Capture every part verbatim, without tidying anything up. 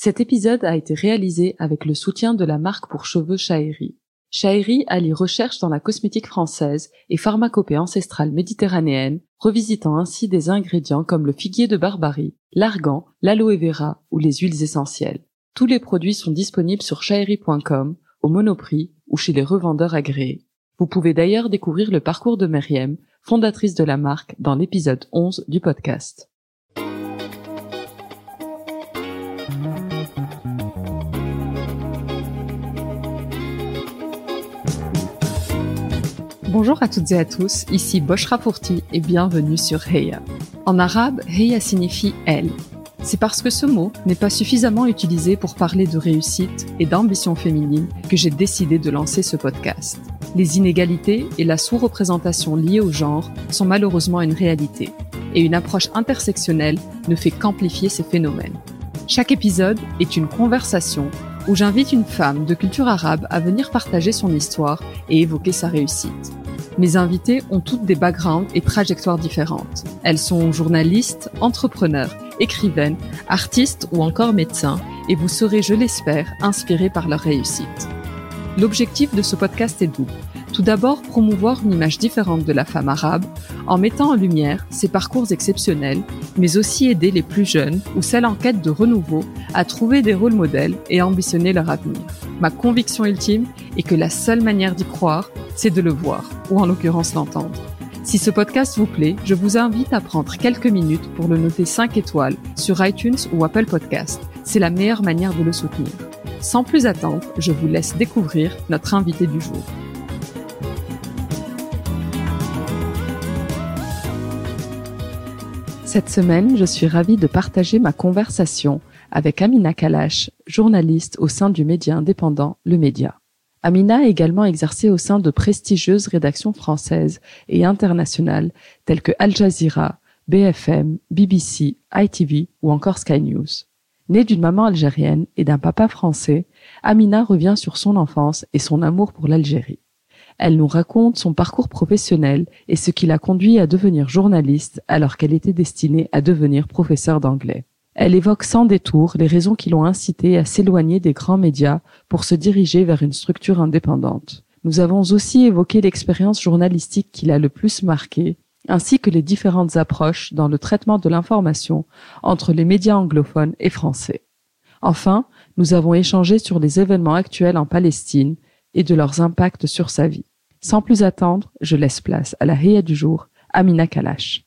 Cet épisode a été réalisé avec le soutien de la marque pour cheveux Chaheri. Chaheri allie recherche dans la cosmétique française et pharmacopée ancestrale méditerranéenne, revisitant ainsi des ingrédients comme le figuier de Barbarie, l'argan, l'aloe vera ou les huiles essentielles. Tous les produits sont disponibles sur chaheri point com, au Monoprix ou chez les revendeurs agréés. Vous pouvez d'ailleurs découvrir le parcours de Meriem, fondatrice de la marque, dans l'épisode onze du podcast. Bonjour à toutes et à tous, ici Boshra Fourti et bienvenue sur Heya. En arabe, Heya signifie « elle ». C'est parce que ce mot n'est pas suffisamment utilisé pour parler de réussite et d'ambition féminine que j'ai décidé de lancer ce podcast. Les inégalités et la sous-représentation liées au genre sont malheureusement une réalité, et une approche intersectionnelle ne fait qu'amplifier ces phénomènes. Chaque épisode est une conversation où j'invite une femme de culture arabe à venir partager son histoire et évoquer sa réussite. Mes invitées ont toutes des backgrounds et trajectoires différentes. Elles sont journalistes, entrepreneurs, écrivaines, artistes ou encore médecins, et vous serez, je l'espère, inspirés par leur réussite. L'objectif de ce podcast est double. Tout d'abord, promouvoir une image différente de la femme arabe, en mettant en lumière ses parcours exceptionnels, mais aussi aider les plus jeunes ou celles en quête de renouveau à trouver des rôles modèles et ambitionner leur avenir. Ma conviction ultime est que la seule manière d'y croire, c'est de le voir, ou en l'occurrence l'entendre. Si ce podcast vous plaît, je vous invite à prendre quelques minutes pour le noter cinq étoiles sur iTunes ou Apple Podcast. C'est la meilleure manière de le soutenir. Sans plus attendre, je vous laisse découvrir notre invité du jour. Cette semaine, je suis ravie de partager ma conversation avec Amina Kalash, journaliste au sein du média indépendant Le Média. Amina a également exercé au sein de prestigieuses rédactions françaises et internationales telles que Al Jazeera, B F M, B B C, I T V ou encore Sky News. Née d'une maman algérienne et d'un papa français, Amina revient sur son enfance et son amour pour l'Algérie. Elle nous raconte son parcours professionnel et ce qui l'a conduit à devenir journaliste alors qu'elle était destinée à devenir professeure d'anglais. Elle évoque sans détour les raisons qui l'ont incitée à s'éloigner des grands médias pour se diriger vers une structure indépendante. Nous avons aussi évoqué l'expérience journalistique qui l'a le plus marquée, ainsi que les différentes approches dans le traitement de l'information entre les médias anglophones et français. Enfin, nous avons échangé sur les événements actuels en Palestine et de leurs impacts sur sa vie. Sans plus attendre, je laisse place à la Heya du jour, Amina Kalash.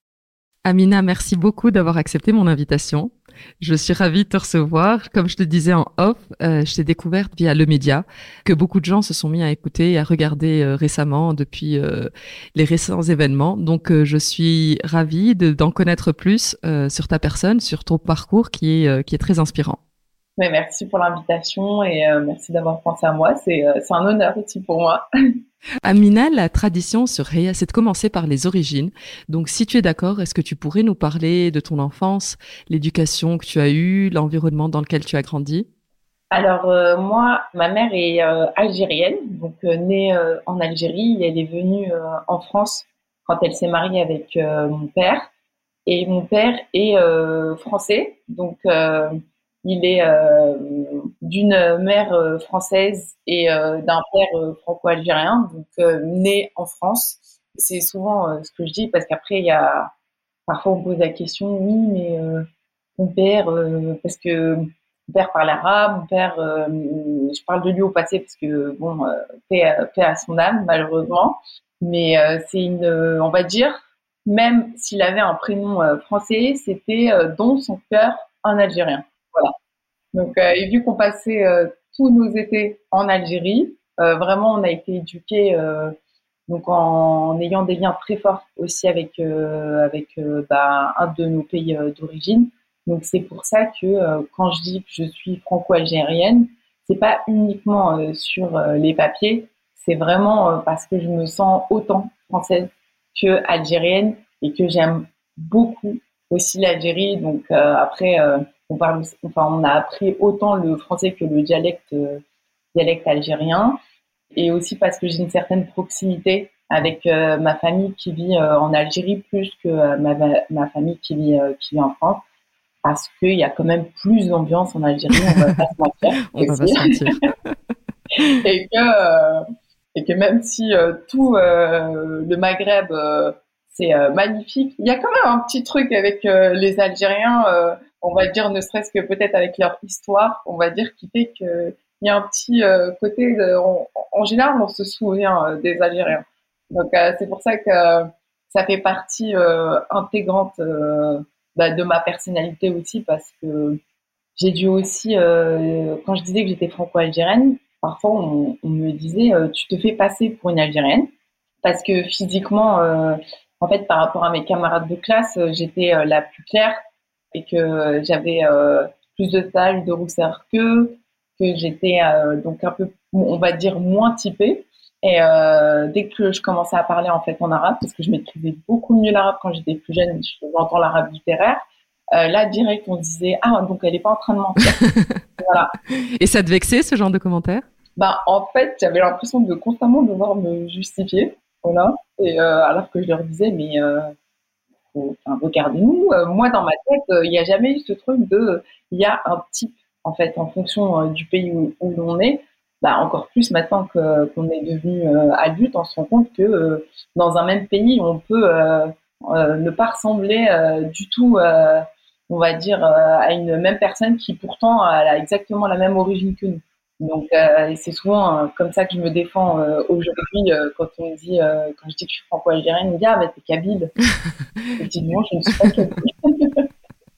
Amina, merci beaucoup d'avoir accepté mon invitation. Je suis ravie de te recevoir. Comme je te disais en off, euh, je t'ai découverte via Le Média, que beaucoup de gens se sont mis à écouter et à regarder euh, récemment depuis euh, les récents événements. Donc, euh, je suis ravie de, d'en connaître plus euh, sur ta personne, sur ton parcours qui est, euh, qui est très inspirant. Mais merci pour l'invitation et euh, merci d'avoir pensé à moi. C'est, euh, c'est un honneur aussi pour moi. Amina, la tradition sur Heya, c'est de commencer par les origines. Donc, si tu es d'accord, est-ce que tu pourrais nous parler de ton enfance, l'éducation que tu as eue, l'environnement dans lequel tu as grandi? Alors, euh, moi, ma mère est euh, algérienne, donc euh, née euh, en Algérie. Elle est venue euh, en France quand elle s'est mariée avec euh, mon père. Et mon père est euh, français, donc euh, il est euh, d'une mère euh, française et euh, d'un père euh, franco-algérien, donc euh, né en France. C'est souvent euh, ce que je dis parce qu'après, il y a parfois on pose la question, oui, mais euh, mon père, euh, parce que mon père parle arabe, mon père, euh, je parle de lui au passé parce que bon, euh, paix, à- paix à son âme, malheureusement, mais euh, c'est une, euh, on va dire, même s'il avait un prénom euh, français, c'était euh, dans son cœur un Algérien. Voilà. Donc, euh, et vu qu'on passait euh, tous nos étés en Algérie, euh, vraiment, on a été éduqués euh, donc en, en ayant des liens très forts aussi avec euh, avec euh, bah, un de nos pays euh, d'origine. Donc, c'est pour ça que euh, quand je dis que je suis franco-algérienne, c'est pas uniquement euh, sur euh, les papiers, c'est vraiment euh, parce que je me sens autant française que algérienne et que j'aime beaucoup aussi l'Algérie. Donc euh, après. Euh, on parle, enfin, on a appris autant le français que le dialecte, euh, dialecte algérien, et aussi parce que j'ai une certaine proximité avec euh, ma famille qui vit euh, en Algérie plus que euh, ma, ma famille qui vit, euh, qui vit en France. parce qu'il y a quand même plus d'ambiance en Algérie, on va pas se mentir. On va pas se mentir. et que euh, et que même si euh, tout euh, le Maghreb euh, c'est euh, magnifique, il y a quand même un petit truc avec euh, les Algériens, euh, on va dire, ne serait-ce que peut-être avec leur histoire, on va dire, qui fait que il y a un petit euh, côté de, on, en général on se souvient euh, des Algériens. Donc euh, c'est pour ça que euh, ça fait partie euh, intégrante euh, bah, de ma personnalité aussi, parce que j'ai dû aussi, euh, quand je disais que j'étais franco-algérienne, parfois on, on me disait euh, tu te fais passer pour une Algérienne, parce que physiquement, euh, en fait, par rapport à mes camarades de classe, euh, j'étais euh, la plus claire et que euh, j'avais euh, plus de taches, de rousseur qu'eux, que j'étais euh, donc un peu, on va dire, moins typée. Et euh, dès que je commençais à parler en fait en arabe, parce que je maîtrisais beaucoup mieux l'arabe quand j'étais plus jeune, j'entends l'arabe littéraire. Euh, là, direct, on disait ah donc elle est pas en train de mentir. Voilà. Et ça te vexait ce genre de commentaires? Ben en fait, j'avais l'impression de constamment devoir me justifier, voilà. Et euh, alors que je leur disais mais euh, faut- enfin, regardez-nous, euh, moi dans ma tête, euh, il n'y a jamais eu ce truc de, il y a un type en fait en fonction euh, du pays où, où l'on est. Bah, encore plus maintenant que qu'on est devenu euh, adulte, on se rend compte que euh, dans un même pays, on peut euh, euh, ne pas ressembler euh, du tout, euh, on va dire, euh, à une même personne qui pourtant elle a exactement la même origine que nous. Donc euh, et c'est souvent euh, comme ça que je me défends euh, aujourd'hui euh, quand on me dit, euh, quand je dis que je suis franco-algérienne, on me dit ah bah t'es kabyle. Effectivement, je ne suis pas kabyle.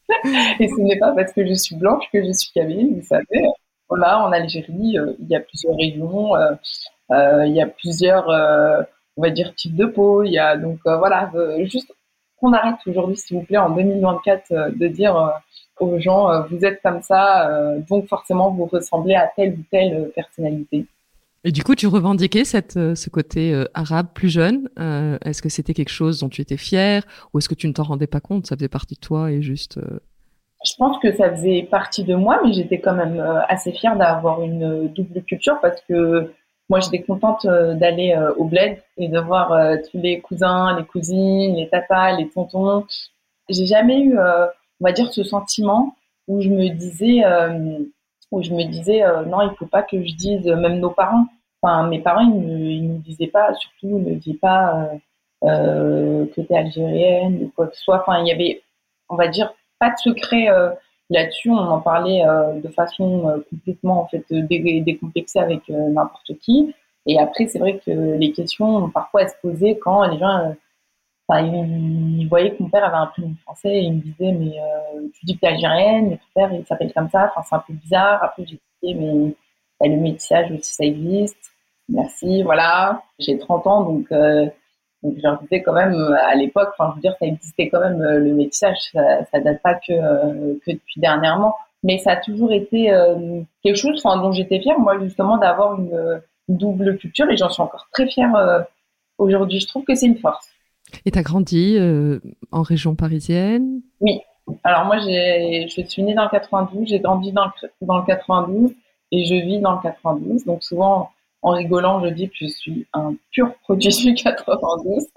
Et ce n'est pas parce que je suis blanche que je suis kabyle. Vous savez, voilà, en Algérie, euh, il y a plusieurs régions, euh, euh, il y a plusieurs, euh, on va dire, types de peau. Il y a donc euh, voilà, euh, juste qu'on arrête aujourd'hui, s'il vous plaît, en deux mille vingt-quatre, euh, de dire euh, aux gens, euh, vous êtes comme ça, euh, donc forcément vous ressemblez à telle ou telle euh, personnalité. Et du coup, tu revendiquais cette, euh, ce côté euh, arabe plus jeune. Euh, est-ce que c'était quelque chose dont tu étais fière ou est-ce que tu ne t'en rendais pas compte? Ça faisait partie de toi et juste. Euh... Je pense que ça faisait partie de moi, mais j'étais quand même euh, assez fière d'avoir une euh, double culture, parce que moi j'étais contente euh, d'aller euh, au bled et de voir euh, tous les cousins, les cousines, les tatas, les tontons. J'ai jamais eu, euh, on va dire, ce sentiment où je me disais, euh, où je me disais, euh, non, il faut pas que je dise, euh, même nos parents. Enfin, mes parents, ils ne ils me disaient pas, surtout, ils ne disaient pas euh, euh, que t'es algérienne ou quoi que ce soit. Enfin, il y avait, on va dire, pas de secret euh, là-dessus. On en parlait euh, de façon euh, complètement, en fait, dé- décomplexée avec euh, n'importe qui. Et après, c'est vrai que les questions, parfois, elles se posaient quand les gens euh, enfin, il, il voyait que mon père avait un prénom français et il me disait mais euh, tu dis que t'es algérienne, mais ton père il s'appelle comme ça, enfin c'est un peu bizarre. Après j'ai expliqué mais bah, le métissage aussi ça existe. Merci, voilà. J'ai trente ans donc euh, donc je leur disais quand même euh, à l'époque, enfin je veux dire ça existait quand même euh, le métissage, ça, ça date pas que euh, que depuis dernièrement, mais ça a toujours été euh, quelque chose enfin, dont j'étais fière moi justement d'avoir une, une double culture et j'en suis encore très fière euh, aujourd'hui. Je trouve que c'est une force. Et t'as grandi euh, en région parisienne? Oui. Alors moi, j'ai, je suis née dans le quatre-vingt-douze, j'ai grandi dans le, dans le quatre-vingt-douze et je vis dans le quatre-vingt-douze. Donc souvent, en rigolant, je dis que je suis un pur produit du quatre-vingt-douze.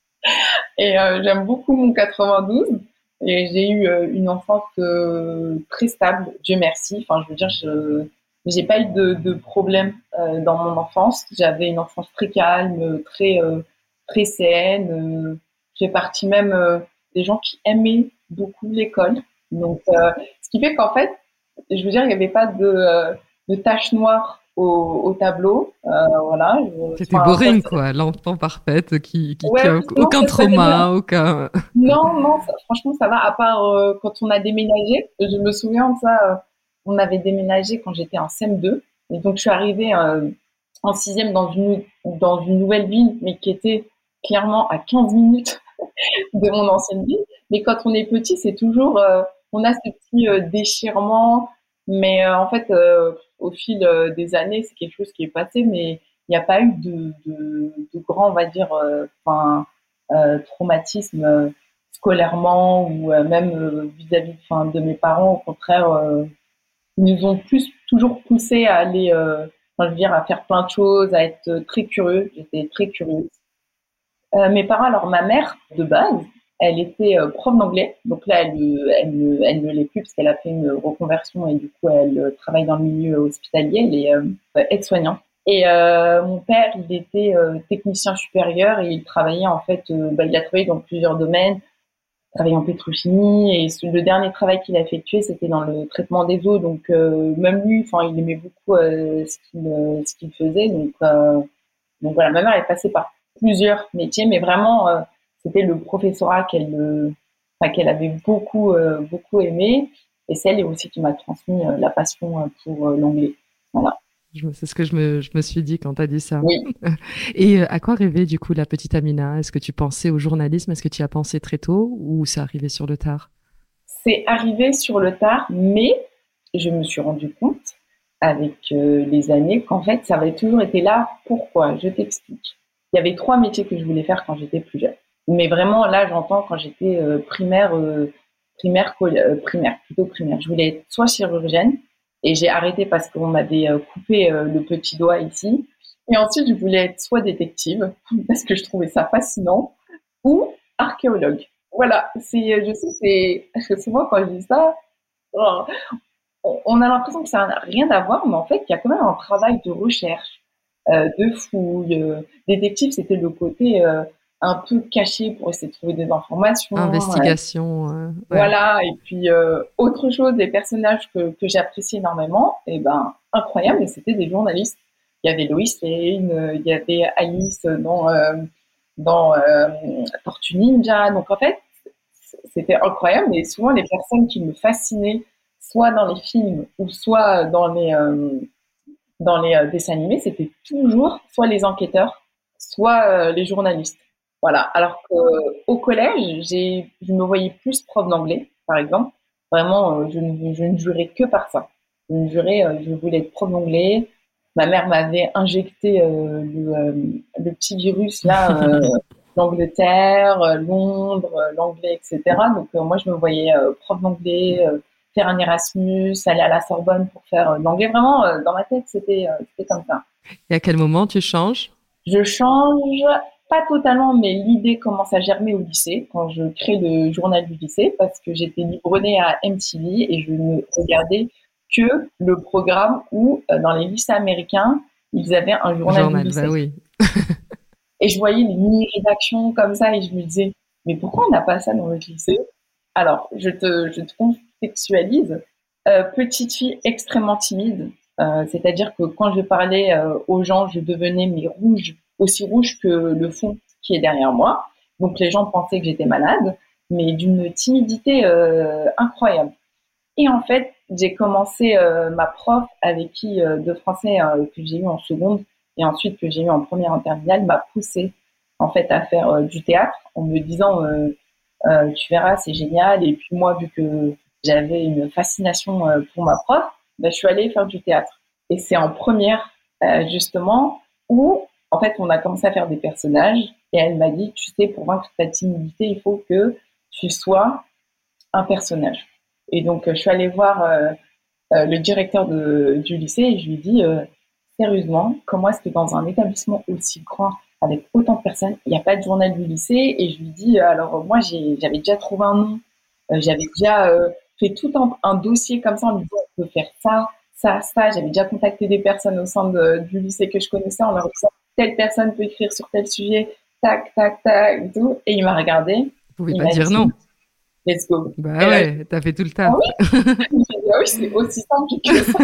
Et euh, j'aime beaucoup mon quatre-vingt-douze. Et j'ai eu euh, une enfance euh, très stable, Dieu merci. Enfin, je veux dire, je j'ai pas eu de, de problème euh, dans mon enfance. J'avais une enfance très calme, très euh, très saine. Euh, j'ai partie même euh, des gens qui aimaient beaucoup l'école. Donc, euh, ce qui fait qu'en fait, je veux dire, il n'y avait pas de, euh, de taches noires au, au tableau. Euh, voilà. Je, C'était enfin, ça, boring, quoi. L'enfant parfaite qui, qui, qui ouais, a non, aucun ça, ça allait bien. trauma, aucun. Non, non, ça- franchement, ça va. À part euh, quand on a déménagé, je me souviens de ça. Euh, on avait déménagé quand j'étais en C M deux, et donc je suis arrivée euh, en sixième dans une dans une nouvelle ville, mais qui était clairement à quinze minutes de mon ancienne ville. Mais quand on est petit, c'est toujours, euh, on a ce petit euh, déchirement, mais euh, en fait, euh, au fil euh, des années, c'est quelque chose qui est passé, mais il n'y a pas eu de, de, de grand, on va dire, euh, enfin, euh, traumatisme euh, scolairement ou euh, même euh, vis-à-vis enfin, de mes parents. Au contraire, euh, ils nous ont plus toujours poussé à aller, euh, enfin, je veux dire, à faire plein de choses, à être très curieux. J'étais très curieuse. Euh, mes parents, alors ma mère, de base, Elle était euh, prof d'anglais, donc là, elle, euh, elle, ne- elle ne l'est plus parce qu'elle a fait une reconversion et du coup, elle euh, travaille dans le milieu hospitalier, elle est euh, aide-soignante. Et euh, mon père, il était euh, technicien supérieur et il travaillait en fait, euh, bah, il a travaillé dans plusieurs domaines, travaillé en pétrochimie et le dernier travail qu'il a effectué, c'était dans le traitement des eaux. Donc euh, même lui, enfin, il aimait beaucoup euh, ce qu'il euh, ce qu'il faisait. Donc euh, donc voilà, ma mère est passée par plusieurs métiers, mais vraiment, euh, c'était le professorat qu'elle, euh, enfin, qu'elle avait beaucoup, euh, beaucoup aimé. Et c'est elle aussi qui m'a transmis euh, la passion euh, pour euh, l'anglais. Voilà. Je- C'est ce que je me, je me suis dit quand tu as dit ça. Oui, Et euh, à quoi rêvait du coup la petite Amina? Est-ce que tu pensais au journalisme? Est-ce que tu y as pensé très tôt ou c'est arrivé sur le tard? c'est arrivé sur le tard, mais je me suis rendu compte avec euh, les années qu'en fait, ça avait toujours été là. Pourquoi? Je t'explique. Il y avait trois métiers que je voulais faire quand j'étais plus jeune. Mais vraiment, là, j'entends quand j'étais euh, primaire, euh, primaire, euh, primaire, plutôt primaire. Je voulais être soit chirurgienne, et j'ai arrêté parce qu'on m'avait euh, coupé euh, le petit doigt ici. Et ensuite, je voulais être soit détective, parce que je trouvais ça fascinant, ou archéologue. Voilà, c'est, je sais, c'est, souvent quand je dis ça, oh, on a l'impression que ça n'a rien à voir, mais en fait, il y a quand même un travail de recherche, euh, de fouille. Euh, détective, c'était le côté euh, un peu caché pour essayer de trouver des informations. Euh, Investigation, euh, ouais. voilà, et puis euh, autre chose, des personnages que, que j'apprécie énormément, et ben incroyable, et c'était des journalistes. Il y avait Lois Lane, euh, il y avait Alice dans, euh, dans euh, Tortue Ninja. Donc en fait, c'était incroyable, et souvent les personnes qui me fascinaient, soit dans les films ou soit dans les, euh, dans les euh, dessins animés, c'était toujours soit les enquêteurs, soit euh, les journalistes. Voilà. Alors qu'au collège, j'ai, je me voyais plus prof d'anglais, par exemple. Vraiment, euh, je, ne, je ne jurais que par ça. Je ne jurais, euh, je voulais être prof d'anglais. Ma mère m'avait injecté euh, le, euh, le petit virus là, euh, l'Angleterre, euh, Londres, euh, l'anglais, et cetera. Donc euh, moi, je me voyais euh, prof d'anglais, euh, faire un Erasmus, aller à la Sorbonne pour faire euh, de l'anglais. Vraiment, euh, dans ma tête, c'était euh, c'était comme ça. Et à quel moment tu changes? Je change, pas totalement, mais l'idée commence à germer au lycée, quand je crée le journal du lycée, parce que j'étais biberonnée à M T V et je ne regardais que le programme où, euh, dans les lycées américains, ils avaient un journal du Journal, bah lycée. oui. Et je voyais les mini-rédactions comme ça et je me disais, mais pourquoi on n'a pas ça dans notre lycée? Alors, je te, je te contextualise. Euh, petite fille extrêmement timide, euh, c'est-à-dire que quand je parlais euh, aux gens, je devenais mais rouge, aussi rouge que le fond qui est derrière moi. Donc les gens pensaient que j'étais malade, mais d'une timidité euh, incroyable. Et en fait, j'ai commencé euh, ma prof avec qui euh, de français euh, que j'ai eu en seconde et ensuite que j'ai eu en première en terminale m'a poussée en fait à faire euh, du théâtre en me disant euh, euh, tu verras c'est génial. Et puis moi vu que j'avais une fascination euh, pour ma prof, ben, je suis allée faire du théâtre. Et c'est en première euh, justement où en fait on a commencé à faire des personnages et elle m'a dit tu sais pour vaincre ta timidité il faut que tu sois un personnage. Et donc, euh, je suis allée voir euh, euh, le directeur de, du lycée et je lui dis euh, sérieusement, comment est-ce que dans un établissement aussi grand, avec autant de personnes, il n'y a pas de journal du lycée? Et je lui dis, euh, alors moi, j'ai, j'avais déjà trouvé un nom, euh, j'avais déjà euh, fait tout un, un dossier comme ça en lui disant, on peut faire ça, ça, ça. J'avais déjà contacté des personnes au sein de, du lycée que je connaissais en leur disant, telle personne peut écrire sur tel sujet, tac, tac, tac, et tout. Et il m'a regardé, Vous pouvez il pas m'a dire dit, non. let's go. Bah Et là, ouais, t'as fait tout le ah taf. oui, j'ai dit, ah oui, c'est aussi simple que ça.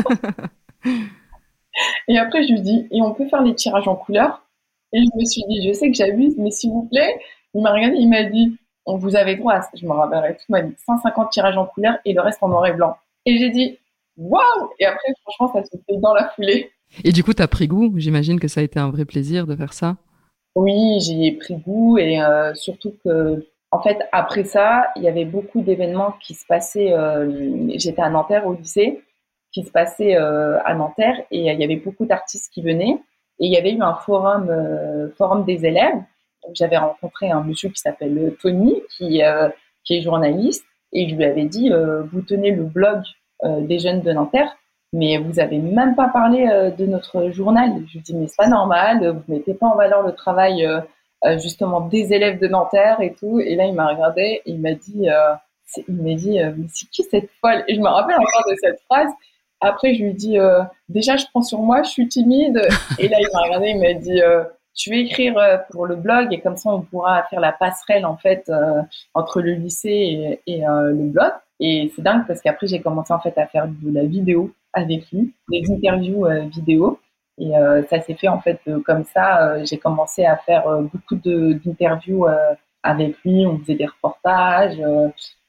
Et après, je lui dis, et on peut faire les tirages en couleur? Et je me suis dit, je sais que j'abuse, mais s'il vous plaît, il m'a regardé, il m'a dit, on vous avez droit, à- je me rappellerai tout, il m'a dit cent cinquante tirages en couleur et le reste en noir et blanc. Et j'ai dit, waouh! Et après, franchement, ça se fait dans la foulée. Et du coup, t'as pris goût. J'imagine que ça a été un vrai plaisir de faire ça. Oui, j'y ai pris goût et euh, surtout que, en fait, après ça, il y avait beaucoup d'événements qui se passaient. Euh, j'étais à Nanterre au lycée, qui se passaient euh, à Nanterre et il y avait beaucoup d'artistes qui venaient. Et il y avait eu un forum, euh, forum des élèves. Donc, j'avais rencontré un monsieur qui s'appelle Tony, qui, euh, qui est journaliste, et je lui avais dit, euh, vous tenez le blog euh, des jeunes de Nanterre, mais vous avez même pas parlé euh, de notre journal. Je lui dis mais c'est pas normal, vous mettez pas en valeur le travail euh, euh, justement des élèves de Nanterre et tout. Et là, il m'a regardé, et il m'a dit, euh, c'est, il m'a dit, euh, mais c'est qui cette folle? Et je me rappelle encore de cette phrase. Après, je lui dis, euh, déjà, je prends sur moi, je suis timide. Et là, il m'a regardé, il m'a dit, euh, je vais écrire euh, pour le blog et comme ça, on pourra faire la passerelle en fait euh, entre le lycée et, et euh, le blog. Et c'est dingue parce qu'après, j'ai commencé en fait à faire de la vidéo avec lui, des interviews euh, vidéo. Et euh, ça s'est fait en fait euh, comme ça. Euh, j'ai commencé à faire euh, beaucoup de, d'interviews euh, avec lui. On faisait des reportages. Euh,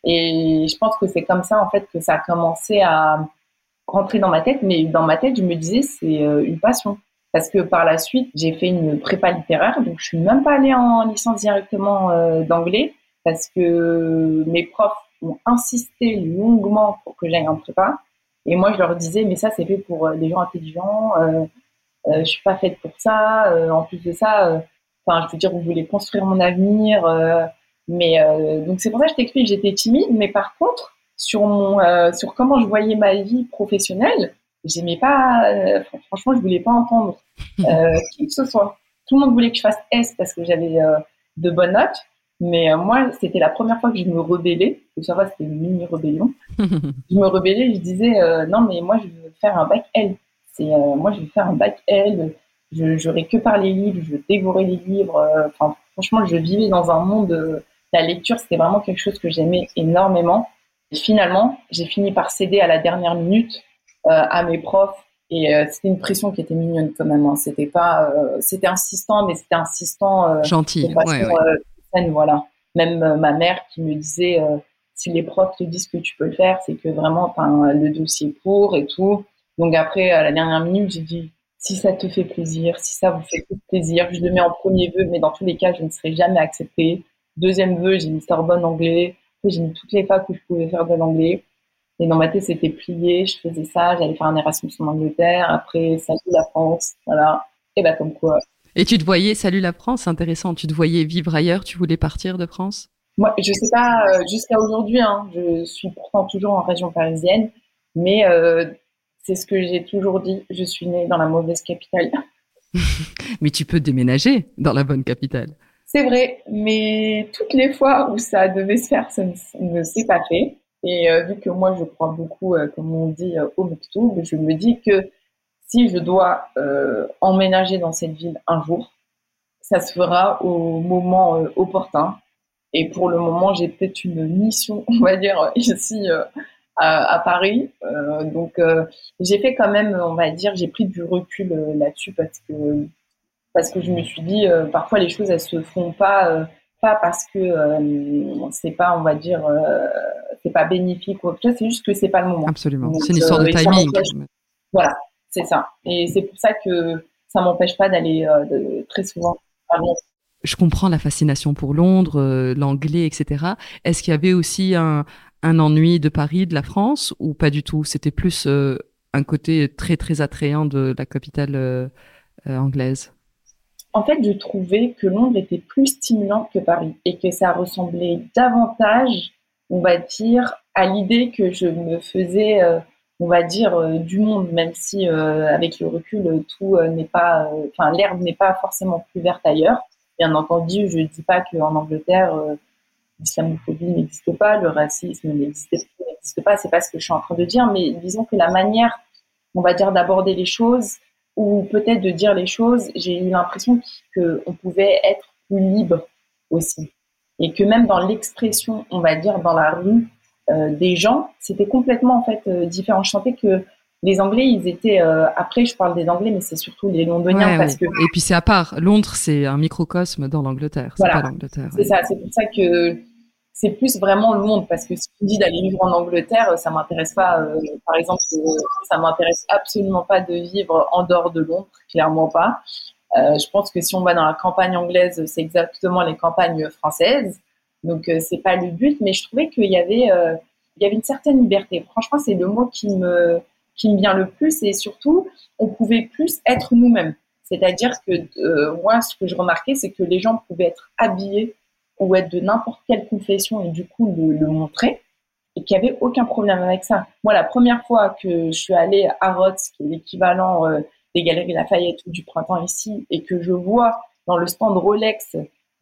et je pense que c'est comme ça en fait que ça a commencé à rentrer dans ma tête. Mais dans ma tête, je me disais c'est euh, une passion. Parce que par la suite, j'ai fait une prépa littéraire, donc je suis même pas allée en licence directement euh, d'anglais parce que mes profs ont insisté longuement pour que j'aille en prépa. Et moi, je leur disais, mais ça, c'est fait pour euh, les gens intelligents. Euh, euh, je suis pas faite pour ça. Euh, en plus de ça, euh, enfin, je veux dire, vous voulez construire mon avenir. Euh, mais euh, donc c'est pour ça que je t'explique, j'étais timide. Mais par contre, sur mon, euh, sur comment je voyais ma vie professionnelle, j'aimais pas. Euh, franchement, je voulais pas entendre euh, qui que ce soit. Tout le monde voulait que je fasse S parce que j'avais euh, de bonnes notes. Mais euh, moi, c'était la première fois que je me rebellais. Ça va, c'était une mini rébellion. Je me rebellais, je disais euh, non, mais moi, je veux faire un bac L. C'est euh, moi, je vais faire un bac L. Je j'aurais que par les livres, je dévorais les livres. Euh, Enfin, franchement, je vivais dans un monde. Euh, la lecture, c'était vraiment quelque chose que j'aimais énormément. Et finalement, j'ai fini par céder à la dernière minute euh, à mes profs. Et euh, c'était une pression qui était mignonne quand même. Hein. C'était pas, euh, c'était insistant, mais c'était insistant euh, Gentil, de façon ouais, ouais. euh, saine, voilà. Même euh, ma mère qui me disait, euh, si les profs te disent que tu peux le faire, c'est que vraiment t'as un- le dossier pour et tout. Donc après, à la dernière minute, j'ai dit, si ça te fait plaisir, si ça vous fait plaisir, je le mets en premier vœu, mais dans tous les cas, je ne serai jamais acceptée. Deuxième vœu, j'ai mis Sorbonne anglais. Après, j'ai mis toutes les facs où je pouvais faire de l'anglais. Et dans ma tête, c'était plié, je faisais ça, j'allais faire un Erasmus en Angleterre, après, salut la France, voilà. Et bah, comme quoi. Et tu te voyais, salut la France, intéressant, tu te voyais vivre ailleurs, tu voulais partir de France? Moi, je sais pas, euh, jusqu'à aujourd'hui, hein, je suis pourtant toujours en région parisienne, mais euh, c'est ce que j'ai toujours dit, je suis née dans la mauvaise capitale. Mais tu peux déménager dans la bonne capitale. C'est vrai, mais toutes les fois où ça devait se faire, ça ne, ne s'est pas fait. Et euh, vu que moi, je crois beaucoup, euh, comme on dit, euh, au Mektoub, je me dis que si je dois euh, emménager dans cette ville un jour, ça se fera au moment euh, opportun. Et pour le moment, j'ai peut-être une mission, on va dire, ici euh, à, à Paris. Euh, donc, euh, j'ai fait quand même, on va dire, j'ai pris du recul euh, là-dessus parce que parce que je me suis dit, euh, parfois les choses elles se font pas, euh, pas parce que euh, c'est pas, on va dire, euh, c'est pas bénéfique ou autre chose, c'est juste que c'est pas le moment. Absolument. Donc, C'est une histoire de euh, et ça timing. m'empêche, voilà, c'est ça. Et c'est pour ça que ça m'empêche pas d'aller euh, de, très souvent à Londres. Je comprends la fascination pour Londres, euh, l'anglais, et cetera. Est-ce qu'il y avait aussi un, un ennui de Paris, de la France, ou pas du tout? C'était plus euh, un côté très, très attrayant de la capitale euh, euh, anglaise. En fait, je trouvais que Londres était plus stimulante que Paris et que ça ressemblait davantage, on va dire, à l'idée que je me faisais, euh, on va dire, euh, du monde, même si euh, avec le recul, tout euh, n'est pas, euh, enfin, l'herbe n'est pas forcément plus verte ailleurs. Bien entendu, je ne dis pas qu'en Angleterre, euh, l'islamophobie n'existe pas, le racisme n'existe n'existe pas, c'est pas ce que je suis en train de dire, mais disons que la manière, on va dire, d'aborder les choses ou peut-être de dire les choses, j'ai eu l'impression qu'on pouvait être plus libre aussi. Et que même dans l'expression, on va dire, dans la rue euh, des gens, c'était complètement en fait euh, différent. Je sentais que les Anglais, ils étaient... Euh, après, je parle des Anglais, mais c'est surtout les Londoniens Ouais, parce oui. que... Et puis c'est à part. Londres, c'est un microcosme dans l'Angleterre. C'est Voilà, pas l'Angleterre. c'est Ouais. ça. C'est pour ça que c'est plus vraiment le monde. Parce que si tu me dis d'aller vivre en Angleterre, ça m'intéresse pas. Euh, par exemple, euh, ça m'intéresse absolument pas de vivre en dehors de Londres, clairement pas. Euh, je pense que si on va dans la campagne anglaise, c'est exactement les campagnes françaises. Donc euh, c'est pas le but, mais je trouvais qu'il y avait, euh, il y avait une certaine liberté. Franchement, c'est le mot qui me, qui me vient le plus, et surtout, on pouvait plus être nous-mêmes. C'est-à-dire que euh, moi, ce que je remarquais, c'est que les gens pouvaient être habillés ou être de n'importe quelle confession et du coup le, le montrer, et qu'il n'y avait aucun problème avec ça. Moi, la première fois que je suis allée à Rhodes, qui est l'équivalent euh, des Galeries Lafayette ou du Printemps ici, et que je vois dans le stand Rolex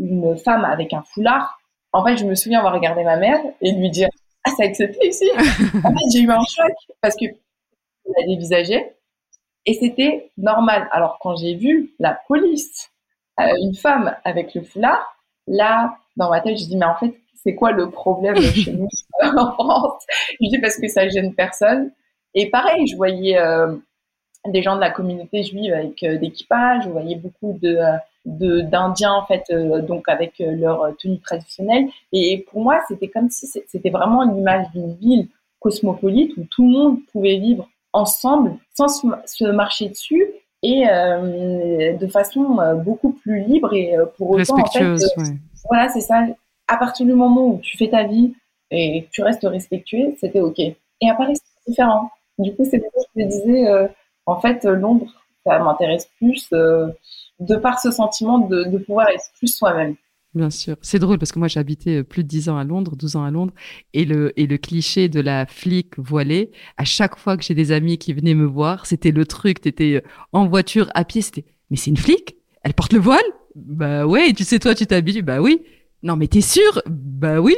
une femme avec un foulard, en fait, je me souviens avoir regardé ma mère et lui dire « Ah, c'est accepté ici ?» En fait, j'ai eu un choc parce que je la dévisageais et c'était normal. Alors, quand j'ai vu la police, euh, une femme avec le foulard, là, dans ma tête, je dis « Mais en fait, c'est quoi le problème chez nous en France ?» Je dis « Parce que ça gêne personne. » Et pareil, je voyais euh, des gens de la communauté juive avec euh, des kippas, je voyais beaucoup de, euh, de d'Indiens en fait, euh, donc avec euh, leur tenue traditionnelle. Et pour moi, c'était comme si c'était vraiment l'image d'une ville cosmopolite où tout le monde pouvait vivre ensemble sans se, se marcher dessus et euh, de façon euh, beaucoup plus libre et euh, pour autant en fait, euh, ouais. voilà, c'est ça. À partir du moment où tu fais ta vie et que tu restes respectueux, c'était ok. Et à Paris, c'est différent. Du coup, c'est pour ça que je me disais. Euh, En fait, Londres, ça m'intéresse plus euh, de par ce sentiment de, de pouvoir être plus soi-même. Bien sûr. C'est drôle parce que moi, j'ai habité plus de dix ans à Londres, douze ans à Londres. Et le, et le cliché de la flic voilée, à chaque fois que j'ai des amis qui venaient me voir, c'était le truc, t'étais en voiture, à pied, c'était « Mais c'est une flic? Elle porte le voile ?» Bah ouais, et tu sais, toi, tu t'habilles. Bah oui. Non, mais t'es sûr? Bah oui.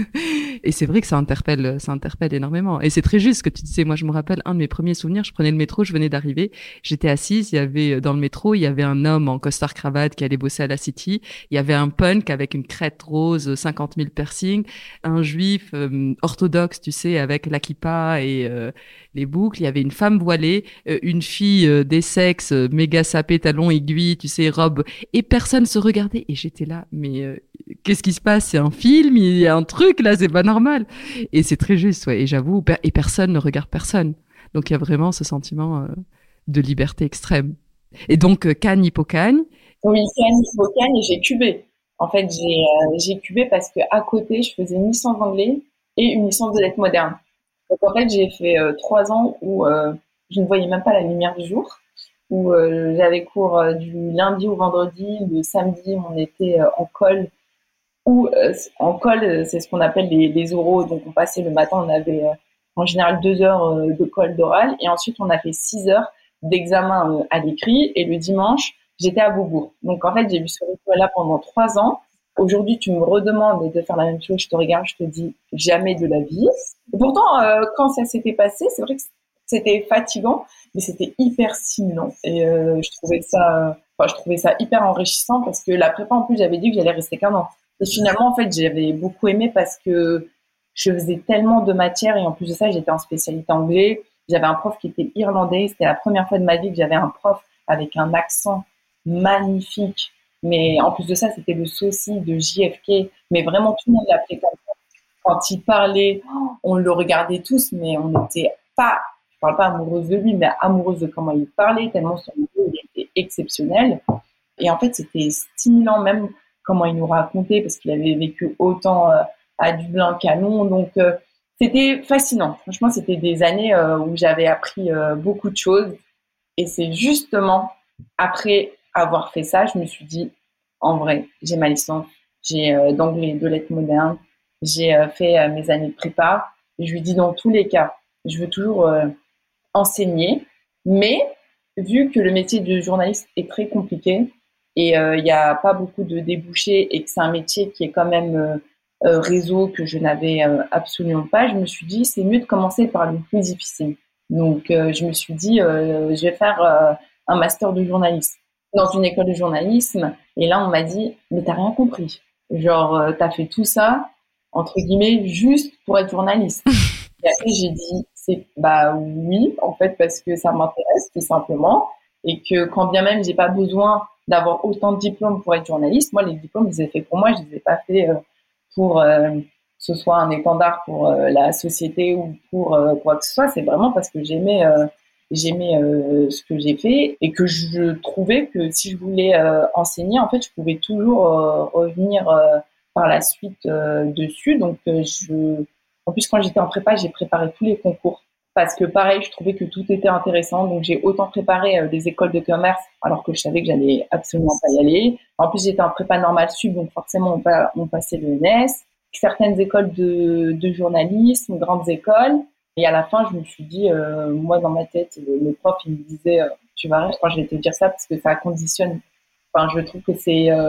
Et c'est vrai que ça interpelle, ça interpelle énormément. Et c'est très juste ce que tu disais. Moi, je me rappelle un de mes premiers souvenirs. Je prenais le métro, je venais d'arriver. J'étais assise. Il y avait, dans le métro, il y avait un homme en costard cravate qui allait bosser à la City. Il y avait un punk avec une crête rose, cinquante mille piercings. Un juif euh, orthodoxe, tu sais, avec la kippa et euh, les boucles. Il y avait une femme voilée, euh, une fille euh, des sexes, euh, méga sapée, talons aiguilles, tu sais, robe. Et personne se regardait. Et j'étais là, mais euh, qu'est-ce qui se passe? C'est un film? Il y a un truc là, c'est pas normal. Et c'est très juste, ouais. Et j'avoue, per- et personne ne regarde personne. Donc il y a vraiment ce sentiment euh, de liberté extrême. Et donc euh, Cannes, Hippocagne. Oui, c'est à Nice-Bocagne et j'ai cubé. En fait, j'ai euh, j'ai cubé parce que à côté, je faisais une licence d'anglais et une licence de lettres modernes. Donc en fait, j'ai fait euh, trois ans où euh, je ne voyais même pas la lumière du jour, où euh, j'avais cours euh, du lundi au vendredi, le samedi, on était euh, en colle ou euh, en colle, euh, c'est ce qu'on appelle les, les oraux. Donc on passait le matin, on avait euh, en général deux heures euh, de colle d'oral et ensuite on a fait six heures d'examen euh, à l'écrit et le dimanche j'étais à Beaubourg. Donc en fait j'ai vu ce rythme-là pendant trois ans. Aujourd'hui tu me redemandes de faire la même chose, je te regarde, je te dis jamais de la vie. Et pourtant euh, quand ça s'était passé, c'est vrai que c'était fatigant, mais c'était hyper stimulant et euh, je trouvais ça, enfin, je trouvais ça hyper enrichissant parce que la prépa en plus j'avais dit que j'allais rester qu'un an. Et finalement, en fait, j'avais beaucoup aimé parce que je faisais tellement de matières et en plus de ça, j'étais en spécialité anglais. J'avais un prof qui était irlandais. C'était la première fois de ma vie que j'avais un prof avec un accent magnifique. Mais en plus de ça, c'était le sosie de J F K. Mais vraiment, tout le monde l'appelait comme ça. Quand il parlait, on le regardait tous, mais on n'était pas, je parle pas amoureuse de lui, mais amoureuse de comment il parlait, tellement son niveau il était exceptionnel. Et en fait, c'était stimulant même comment il nous racontait, parce qu'il avait vécu autant euh, à Dublin qu'à Londres. Donc, euh, c'était fascinant. Franchement, c'était des années euh, où j'avais appris euh, beaucoup de choses. Et c'est justement après avoir fait ça, je me suis dit, en vrai, j'ai ma licence, j'ai euh, d'anglais et de lettres modernes, j'ai euh, fait euh, mes années de prépa. Et je lui dis, dans tous les cas, je veux toujours euh, enseigner, mais vu que le métier de journaliste est très compliqué et il euh, n'y a pas beaucoup de débouchés et que c'est un métier qui est quand même euh, euh, réseau que je n'avais euh, absolument pas, je me suis dit c'est mieux de commencer par le plus difficile. Donc euh, je me suis dit euh, je vais faire euh, un master de journalisme dans une école de journalisme et là on m'a dit mais t'as rien compris, genre euh, t'as fait tout ça entre guillemets juste pour être journaliste. Et après, j'ai dit, c'est, bah oui, en fait, parce que ça m'intéresse, tout simplement. Et que quand bien même j'ai pas besoin d'avoir autant de diplômes pour être journaliste, moi, les diplômes, je les ai faits pour moi, je les ai pas faits euh, pour euh, que ce soit un étendard pour euh, la société ou pour euh, quoi que ce soit. C'est vraiment parce que j'aimais, euh, j'aimais euh, ce que j'ai fait et que je trouvais que si je voulais euh, enseigner, en fait, je pouvais toujours euh, revenir euh, par la suite euh, dessus. Donc, euh, je en plus, quand j'étais en prépa, j'ai préparé tous les concours parce que pareil, je trouvais que tout était intéressant. Donc, j'ai autant préparé euh, des écoles de commerce alors que je savais que j'allais absolument pas y aller. En plus, j'étais en prépa normale sub, donc forcément, on, pa- on passait le N S. Certaines écoles de, de journalisme, grandes écoles. Et à la fin, je me suis dit, euh, moi, dans ma tête, le, le prof, il me disait, euh, tu vas rire quand je vais te dire ça parce que ça conditionne. Enfin, je trouve que c'est... Euh,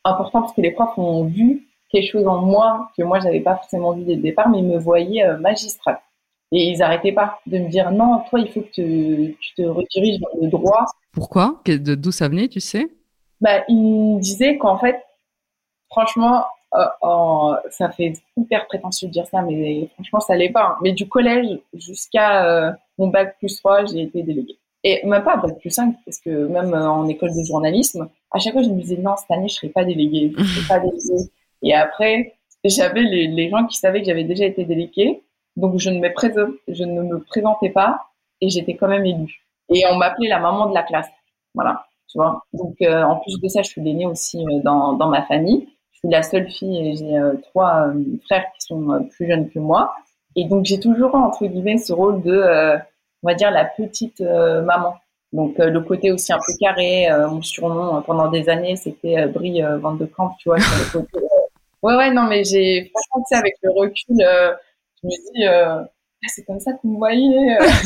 important parce que les profs ont vu quelque chose en moi que moi j'avais pas forcément vu dès le départ, mais ils me voyaient euh, magistrate. Et ils arrêtaient pas de me dire non, toi il faut que te- tu te rediriges vers le droit. Pourquoi? Que- de- D'où ça venait, tu sais? Bah, ils me disaient qu'en fait, franchement, euh, en- ça fait hyper prétentieux de dire ça, mais franchement ça l'est pas, hein. Mais du collège jusqu'à euh, mon bac plus trois, j'ai été déléguée. Et même pas bac plus cinq, parce que même euh, en école de journalisme, à chaque fois je me disais non, cette année je serai pas déléguée, je serai pas déléguée. Et après, j'avais les, les gens qui savaient que j'avais déjà été déléguée, donc je ne me, prés- je ne me présentais pas et j'étais quand même élue. Et on m'appelait la maman de la classe. Voilà, tu vois. Donc euh, en plus de ça, je suis l'aînée aussi euh, dans, dans ma famille. Je suis la seule fille et j'ai euh, trois euh, frères qui sont euh, plus jeunes que moi. Et donc j'ai toujours entre guillemets ce rôle de, euh, on va dire, la petite euh, maman. Donc euh, le côté aussi un peu carré, euh, mon surnom euh, pendant des années, c'était euh, Brie euh, Van de Kamp, tu vois, sur le côté. euh, Ouais, ouais, non, mais j'ai, franchement, tu sais, avec le recul, euh, je me dis, euh, ah, c'est comme ça que vous me voyez. euh.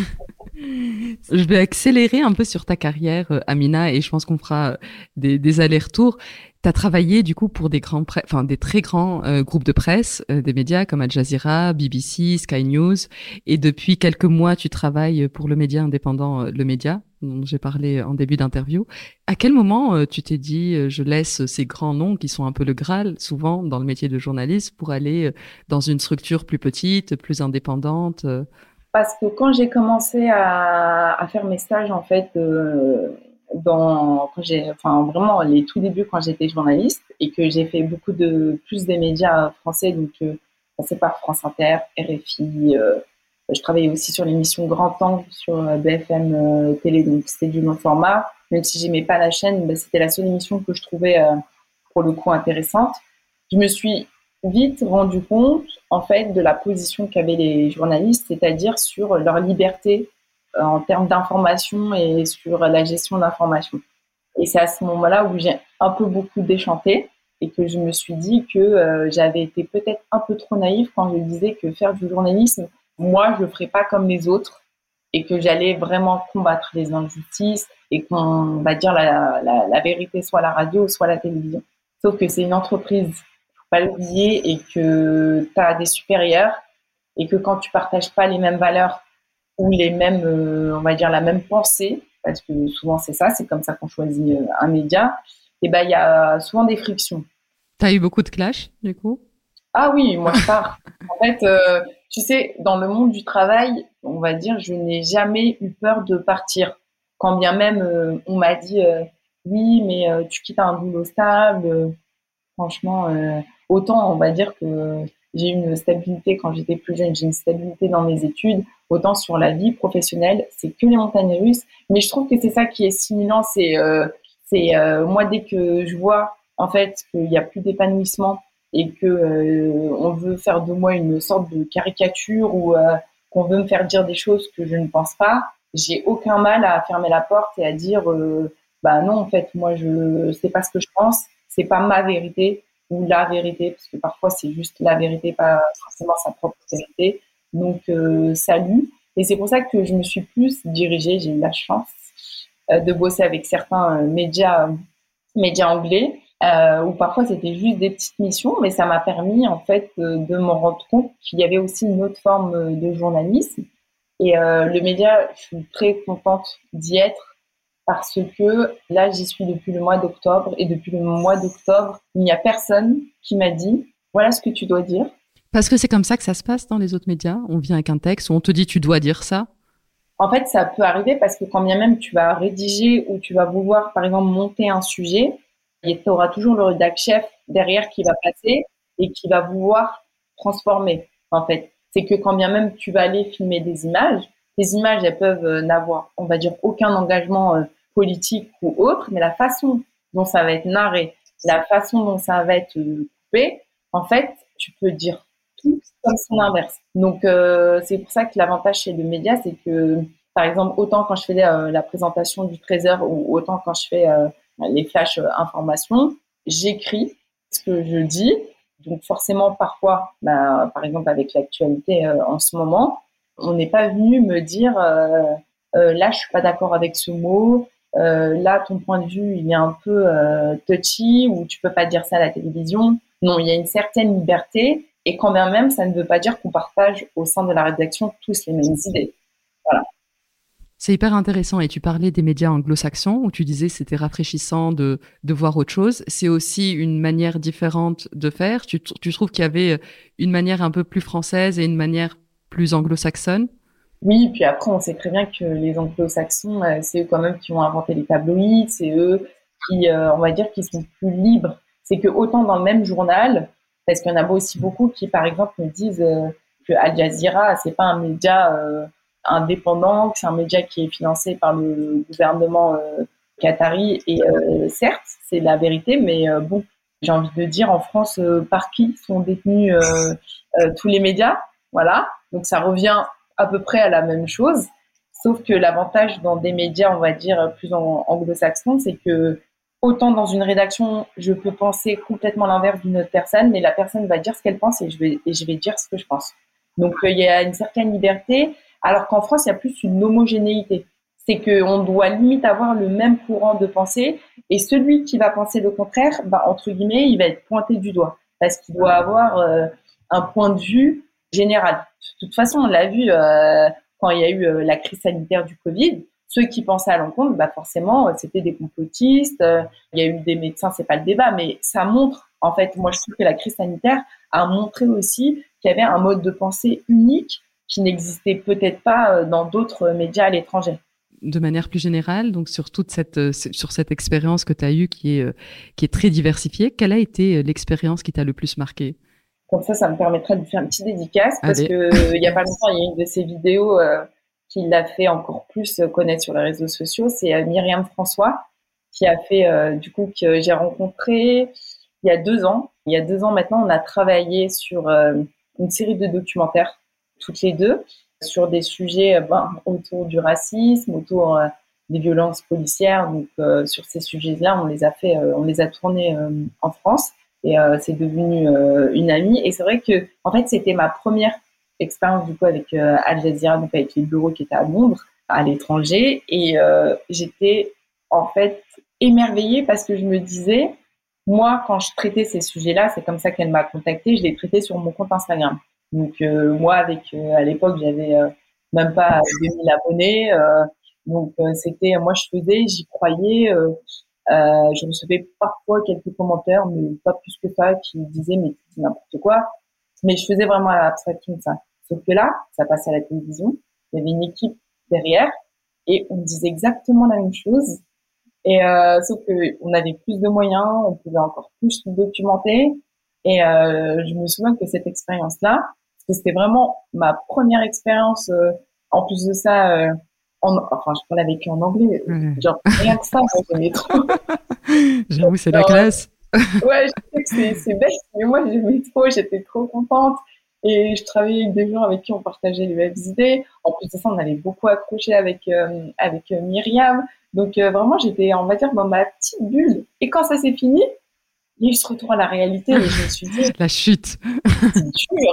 Je vais accélérer un peu sur ta carrière, euh, Amina, et je pense qu'on fera euh, des, des allers-retours. Tu as travaillé du coup pour des grands, pre- enfin des très grands euh, groupes de presse, euh, des médias comme Al Jazeera, B B C, Sky News, et depuis quelques mois, tu travailles pour le média indépendant, euh, Le Média, dont j'ai parlé en début d'interview. À quel moment euh, tu t'es dit, euh, je laisse ces grands noms qui sont un peu le Graal, souvent dans le métier de journaliste, pour aller euh, dans une structure plus petite, plus indépendante euh Parce que quand j'ai commencé à, à faire mes stages, en fait, euh, dans, quand j'ai, enfin, vraiment, les tout débuts quand j'étais journaliste et que j'ai fait beaucoup de, plus des médias français, donc, euh, passé par France Inter, R F I, euh, je travaillais aussi sur l'émission Grand Angle sur euh, B F M euh, Télé, donc c'était du long format. Même si j'aimais pas la chaîne, ben, c'était la seule émission que je trouvais, euh, pour le coup, intéressante. Je me suis vite rendu compte, en fait, de la position qu'avaient les journalistes, c'est-à-dire sur leur liberté euh, en termes d'information et sur la gestion d'information. Et c'est à ce moment-là où j'ai un peu beaucoup déchanté et que je me suis dit que euh, j'avais été peut-être un peu trop naïve quand je disais que faire du journalisme, moi, je le ferais pas comme les autres et que j'allais vraiment combattre les injustices et qu'on va dire la, la, la vérité soit à la radio, soit à la télévision. Sauf que c'est une entreprise, faut pas l'oublier, et que tu as des supérieurs et que quand tu partages pas les mêmes valeurs ou les mêmes, euh, on va dire la même pensée, parce que souvent c'est ça, c'est comme ça qu'on choisit euh, un média, et ben il y a souvent des frictions. T'as eu beaucoup de clash, du coup? Ah oui, moi je pars. En fait, euh, tu sais, dans le monde du travail, on va dire, je n'ai jamais eu peur de partir. Quand bien même euh, on m'a dit euh, oui, mais euh, tu quittes un boulot stable. euh, Franchement, euh, autant on va dire que j'ai eu une stabilité quand j'étais plus jeune, j'ai une stabilité dans mes études, autant sur la vie professionnelle, c'est que les montagnes russes. Mais je trouve que c'est ça qui est stimulant, c'est euh, c'est euh, moi dès que je vois en fait qu'il y a plus d'épanouissement et que euh, on veut faire de moi une sorte de caricature ou euh, qu'on veut me faire dire des choses que je ne pense pas, j'ai aucun mal à fermer la porte et à dire euh, bah non en fait moi je sais pas ce que je pense, c'est pas ma vérité ou la vérité, parce que parfois c'est juste la vérité, pas forcément sa propre vérité. Donc, euh, salut. Et c'est pour ça que je me suis plus dirigée, j'ai eu la chance euh, de bosser avec certains euh, médias, médias anglais, euh, où parfois c'était juste des petites missions, mais ça m'a permis en fait euh, de me rendre compte qu'il y avait aussi une autre forme euh, de journalisme. Et euh, le média, je suis très contente d'y être parce que là, j'y suis depuis le mois d'octobre et depuis le mois d'octobre, il n'y a personne qui m'a dit voilà ce que tu dois dire. Parce que c'est comme ça que ça se passe dans les autres médias. On vient avec un texte où on te dit tu dois dire ça. En fait, ça peut arriver parce que quand bien même tu vas rédiger ou tu vas vouloir, par exemple, monter un sujet, tu auras toujours le rédac chef derrière qui va passer et qui va vouloir transformer. En fait, c'est que quand bien même tu vas aller filmer des images, les images, elles peuvent euh, n'avoir, on va dire, aucun engagement euh, politique ou autre, mais la façon dont ça va être narré, la façon dont ça va être euh, coupé, en fait, tu peux dire tout comme son inverse. Donc, euh, c'est pour ça que l'avantage chez le média, c'est que, par exemple, autant quand je fais euh, la présentation du Trésor ou autant quand je fais euh, les flash euh, informations, j'écris ce que je dis. Donc, forcément, parfois, bah, par exemple, avec l'actualité euh, en ce moment, on n'est pas venu me dire euh, euh, là, je suis pas d'accord avec ce mot, euh, là, ton point de vue, il est un peu euh, touchy, ou tu peux pas dire ça à la télévision. Non, il y a une certaine liberté, et quand bien même, ça ne veut pas dire qu'on partage au sein de la rédaction tous les mêmes idées. Voilà. C'est hyper intéressant. Et tu parlais des médias anglo-saxons où tu disais que c'était rafraîchissant de, de voir autre chose. C'est aussi une manière différente de faire. Tu, tu trouves qu'il y avait une manière un peu plus française et une manière plus anglo-saxonne? Oui, puis après, on sait très bien que les anglo-saxons, euh, c'est eux quand même qui ont inventé les tabloïds, c'est eux qui, euh, on va dire, qui sont plus libres. C'est que autant dans le même journal, parce qu'il y en a aussi beaucoup qui, par exemple, me disent euh, que Al Jazeera, c'est pas un média euh, indépendant, que c'est un média qui est financé par le gouvernement euh, qatari. Et euh, certes, c'est la vérité, mais euh, bon, j'ai envie de dire, en France, euh, par qui sont détenus euh, euh, tous les médias? Voilà. Donc ça revient à peu près à la même chose, sauf que l'avantage dans des médias, on va dire, plus en, anglo-saxons, c'est que autant dans une rédaction, je peux penser complètement l'inverse d'une autre personne, mais la personne va dire ce qu'elle pense et je vais, et je vais dire ce que je pense. Donc euh, il y a une certaine liberté, alors qu'en France, il y a plus une homogénéité. C'est qu'on doit limite avoir le même courant de pensée, et celui qui va penser le contraire, bah, entre guillemets, il va être pointé du doigt, parce qu'il doit avoir euh, un point de vue général. De toute façon, on l'a vu euh, quand il y a eu euh, la crise sanitaire du Covid. Ceux qui pensaient à l'encontre, bah forcément, c'était des complotistes. Euh, il y a eu des médecins, c'est pas le débat, mais ça montre, en fait, moi je trouve que la crise sanitaire a montré aussi qu'il y avait un mode de pensée unique qui n'existait peut-être pas euh, dans d'autres médias à l'étranger. De manière plus générale, donc sur toute cette sur cette expérience que tu as eue qui est qui est très diversifiée, quelle a été l'expérience qui t'a le plus marqué? Comme ça, ça me permettrait de faire une petite dédicace parce Allez. que il y a pas longtemps, il y a une de ces vidéos euh, qui l'a fait encore plus connaître sur les réseaux sociaux. C'est euh, Myriam François qui a fait, euh, du coup, que j'ai rencontré il y a deux ans. Il y a deux ans maintenant, on a travaillé sur euh, une série de documentaires, toutes les deux, sur des sujets ben, autour du racisme, autour euh, des violences policières. Donc, euh, sur ces sujets-là, on les a fait, euh, on les a tournés euh, en France. Et euh, c'est devenu euh, une amie. Et c'est vrai que, en fait, c'était ma première expérience du coup avec euh, Al Jazeera, donc avec les bureaux qui étaient à Londres, à l'étranger. Et euh, j'étais en fait émerveillée parce que je me disais, moi, quand je traitais ces sujets-là, c'est comme ça qu'elle m'a contactée. Je les traitais sur mon compte Instagram. Donc euh, moi, avec euh, à l'époque, j'avais euh, même pas deux mille abonnés. Euh, donc euh, c'était, moi, je faisais, j'y croyais. Euh, Euh, je recevais parfois quelques commentaires, mais pas plus que ça, qui disaient mais tu dis n'importe quoi. Mais je faisais vraiment l'abstraction de ça. Sauf que là, ça passait à la télévision, il y avait une équipe derrière et on disait exactement la même chose. Et euh, sauf que on avait plus de moyens, on pouvait encore plus documenter. Et euh, je me souviens que cette expérience-là, parce que c'était vraiment ma première expérience. Euh, en plus de ça. Euh, En, enfin, je parlais avec eux en anglais. Mmh. Genre, rien que ça, moi, j'aimais trop. J'avoue, c'est la classe. Ouais, je sais que c'est, c'est bête, mais moi, j'aimais trop, j'étais trop contente. Et je travaillais avec des gens avec qui on partageait les mêmes idées. En plus de ça, on avait beaucoup accroché avec, euh, avec euh, Myriam. Donc, euh, vraiment, j'étais, on va dire, dans ma petite bulle. Et quand ça s'est fini, il y a eu ce retour à la réalité et je me suis dit... La chute. C'est dur.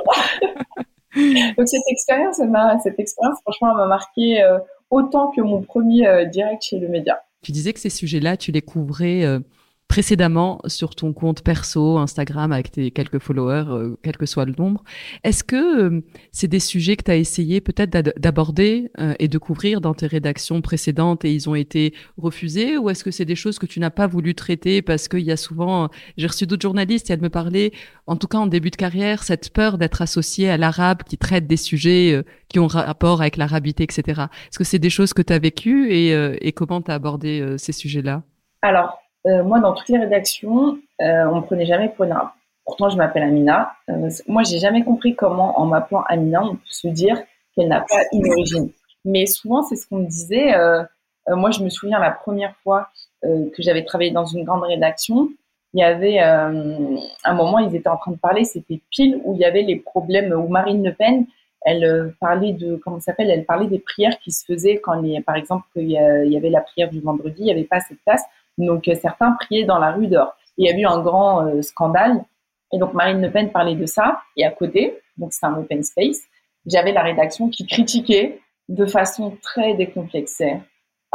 Donc, cette expérience, elle m'a, cette expérience, franchement, elle m'a marqué... Euh, autant que mon premier euh, direct chez le média. Tu disais que ces sujets-là, tu les couvrais euh, précédemment sur ton compte perso, Instagram, avec tes quelques followers, euh, quel que soit le nombre. Est-ce que euh, c'est des sujets que tu as essayé peut-être d'ad- d'aborder euh, et de couvrir dans tes rédactions précédentes et ils ont été refusés, ou est-ce que c'est des choses que tu n'as pas voulu traiter parce qu'il y a souvent, j'ai reçu d'autres journalistes, il y a de me parler, en tout cas en début de carrière, cette peur d'être associé à l'arabe qui traite des sujets euh, qui ont rapport avec l'arabité, et cetera. Est-ce que c'est des choses que tu as vécues et, euh, et comment tu as abordé euh, ces sujets-là? Alors, euh, moi, dans toutes les rédactions, euh, on me prenait jamais pour une arabe. Pourtant, je m'appelle Amina. Euh, moi, j'ai jamais compris comment, en m'appelant Amina, on peut se dire qu'elle n'a pas une origine. Mais souvent, c'est ce qu'on me disait. Euh, euh, moi, je me souviens la première fois euh, que j'avais travaillé dans une grande rédaction, il y avait euh, un moment, ils étaient en train de parler, c'était pile où il y avait les problèmes, où Marine Le Pen, elle euh, parlait de, comment ça s'appelle, elle parlait des prières qui se faisaient quand, les, par exemple, il y, a, il y avait la prière du vendredi, il n'y avait pas assez de place, donc euh, certains priaient dans la rue dehors. Il y a eu un grand euh, scandale, et donc Marine Le Pen parlait de ça, et à côté, donc c'est un open space, j'avais la rédaction qui critiquait de façon très décomplexée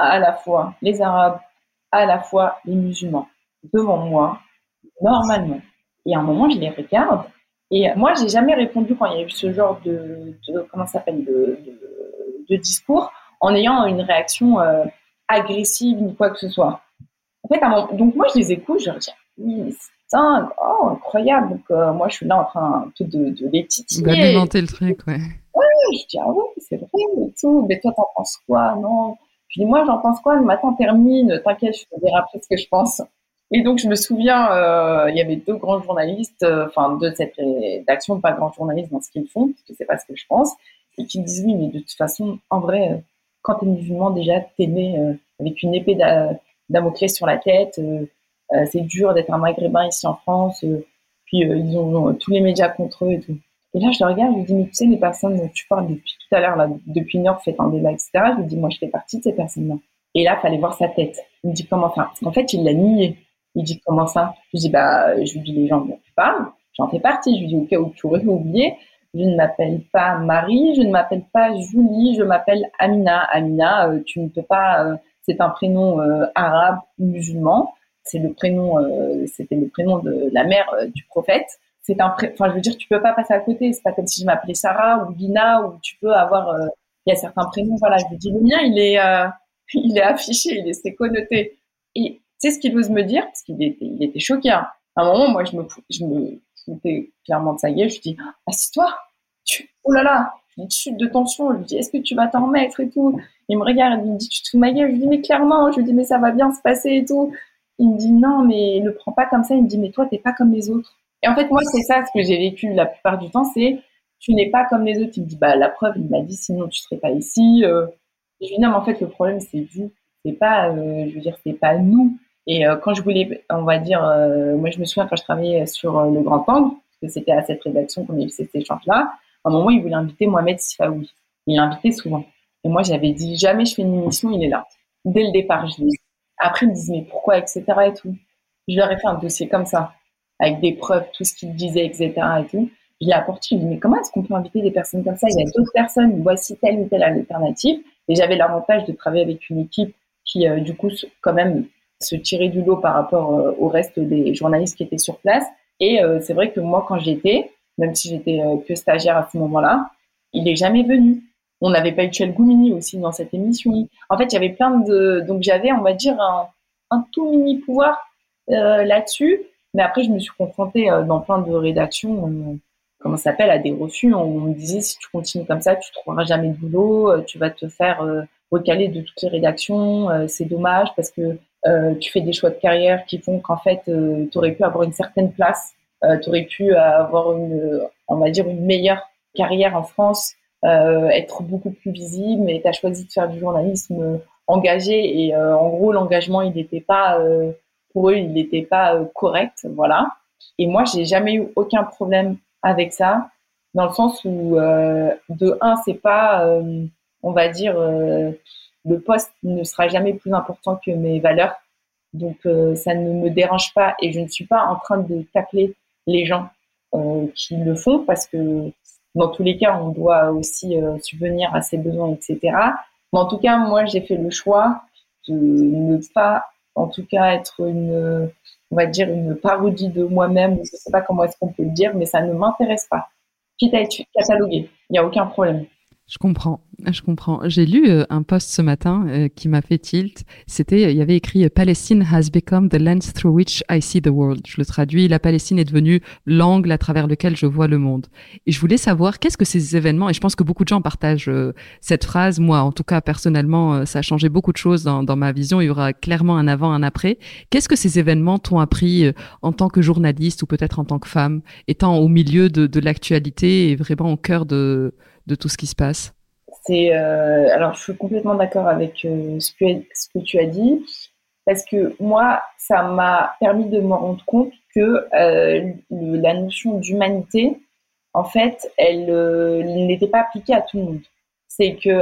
à la fois les Arabes, à la fois les musulmans devant moi, normalement. Et à un moment, je les regarde. Et moi, j'ai jamais répondu quand il y a eu ce genre de, de comment ça s'appelle, de, de, de discours, en ayant une réaction euh, agressive ni quoi que ce soit. En fait, à un moment, donc moi, je les écoute, je leur dis, oui, mais c'est dingue, oh, incroyable. Donc euh, moi, je suis là en train un peu de, de les titiller. D'alimenter le truc, ouais. Je dis, ah ouais, c'est vrai et tout. Mais toi, t'en penses quoi? Non. Je dis, moi, j'en pense quoi? Mais attends, termine. T'inquiète, je te dirai après ce que je pense. Et donc, je me souviens, euh, il y avait deux grands journalistes, euh, enfin, deux de cette rédaction, pas grands journalistes dans ce qu'ils font, parce que c'est pas ce que je pense, et qui me disent, oui, mais de toute façon, en vrai, euh, quand t'es musulman, déjà, t'es né euh, avec une épée d'a- Damoclès sur la tête. Euh, euh, c'est dur d'être un maghrébin ici en France. Euh, puis, euh, ils ont euh, tous les médias contre eux et tout. Et là, je le regarde, je lui dis, mais tu sais, les personnes dont tu parles depuis tout à l'heure, là, depuis une heure, faites un débat, et cetera. Je lui dis, moi, je fais partie de ces personnes-là. Et là, fallait voir sa tête. Il me dit, comment ça? Parce qu'en fait, il l'a nié. Il dit, comment ça? Je lui dis, bah, je lui dis, les gens dont tu parles, j'en fais partie. Je lui dis, au cas où tu aurais oublié, je ne m'appelle pas Marie, je ne m'appelle pas Julie, je m'appelle Amina. Amina, euh, tu ne peux pas, euh, c'est un prénom euh, arabe musulman. C'est le prénom, euh, c'était le prénom de la mère euh, du prophète. C'est un pré... enfin, je veux dire, tu peux pas passer à côté. C'est pas comme si je m'appelais Sarah ou Lina, où tu peux avoir, euh, il y a certains prénoms, voilà. Je lui dis, le mien, il est, euh, il est affiché, il est, c'est connoté. Et tu sais ce qu'il ose me dire, parce qu'il était, il était choqué. Hein. À un moment, moi, je me, je me foutais clairement de sa gueule. Je lui dis, assieds-toi. Tu... Oh là là. Je lui dis, chute de tension. Je lui dis, est-ce que tu vas t'en remettre et tout. Il me regarde, il me dit, tu te fous de ma gueule. Je lui dis, mais clairement. Je lui dis, mais ça va bien se passer et tout. Il me dit, non, mais ne prends pas comme ça. Il me dit, mais toi, t'es pas comme les autres. Et en fait, moi, c'est ça ce que j'ai vécu la plupart du temps, c'est tu n'es pas comme les autres. Il me dit, bah, la preuve, il m'a dit, sinon tu serais pas ici. Euh, je lui dis, non, mais en fait, le problème, c'est vous. C'est pas, euh, je veux dire, c'est pas nous. Et euh, quand je voulais, on va dire, euh, moi, je me souviens quand je travaillais sur euh, le Grand Angle, parce que c'était à cette rédaction qu'on a eu cet échange-là, à un moment, il voulait inviter Mohamed Sifaoui. Il l'invitait souvent. Et moi, j'avais dit, jamais je fais une émission, il est là. Dès le départ, je dis. Après, ils me disent, mais pourquoi, et cetera et tout. Je leur ai fait un dossier comme ça, avec des preuves, tout ce qu'ils disaient, et cetera et tout. Je l'ai apporté, je lui ai dit, mais comment est-ce qu'on peut inviter des personnes comme ça? Il y a d'autres personnes, voici telle ou telle alternative. Et j'avais l'avantage de travailler avec une équipe qui, euh, du coup, quand même, se tirait du lot par rapport euh, au reste des journalistes qui étaient sur place. Et euh, c'est vrai que moi, quand j'étais, même si j'étais euh, que stagiaire à ce moment-là, il est jamais venu. On n'avait pas eu Chel Goumini aussi dans cette émission. En fait, il y avait plein de... Donc, j'avais, on va dire, un, un tout mini pouvoir euh, là-dessus. Mais après, je me suis confrontée euh, dans plein de rédactions, euh, comment ça s'appelle, à des refus. On me disait, si tu continues comme ça, tu trouveras jamais de boulot, euh, tu vas te faire euh, recaler de toutes les rédactions. Euh, c'est dommage parce que euh, tu fais des choix de carrière qui font qu'en fait, euh, tu aurais pu avoir une certaine place, euh, tu aurais pu avoir une, on va dire, une meilleure carrière en France, euh, être beaucoup plus visible, mais tu as choisi de faire du journalisme engagé et euh, en gros, l'engagement, il n'était pas... Euh, pour eux, il n'était pas euh, correct, voilà. Et moi, j'ai jamais eu aucun problème avec ça, dans le sens où, euh, de un, c'est pas, euh, on va dire, euh, le poste ne sera jamais plus important que mes valeurs, donc euh, ça ne me dérange pas et je ne suis pas en train de tacler les gens euh, qui le font, parce que dans tous les cas, on doit aussi euh, subvenir à ses besoins, et cetera. Mais en tout cas, moi, j'ai fait le choix de ne pas, en tout cas, être une, on va dire, une parodie de moi-même, je ne sais pas comment est-ce qu'on peut le dire, mais ça ne m'intéresse pas. Quitte à être catalogué, il n'y a aucun problème. Je comprends, je comprends. J'ai lu euh, un post ce matin euh, qui m'a fait tilt. C'était, il y avait écrit Palestine has become the lens through which I see the world. Je le traduis, la Palestine est devenue l'angle à travers lequel je vois le monde. Et je voulais savoir qu'est-ce que ces événements, et je pense que beaucoup de gens partagent euh, cette phrase. Moi, en tout cas, personnellement, euh, ça a changé beaucoup de choses dans, dans ma vision. Il y aura clairement un avant, un après. Qu'est-ce que ces événements t'ont appris euh, en tant que journaliste ou peut-être en tant que femme, étant au milieu de, de l'actualité et vraiment au cœur de de tout ce qui se passe? C'est euh, alors je suis complètement d'accord avec euh, ce que ce que tu as dit, parce que moi ça m'a permis de me rendre compte que euh, le, la notion d'humanité, en fait, elle euh, n'était pas appliquée à tout le monde. C'est que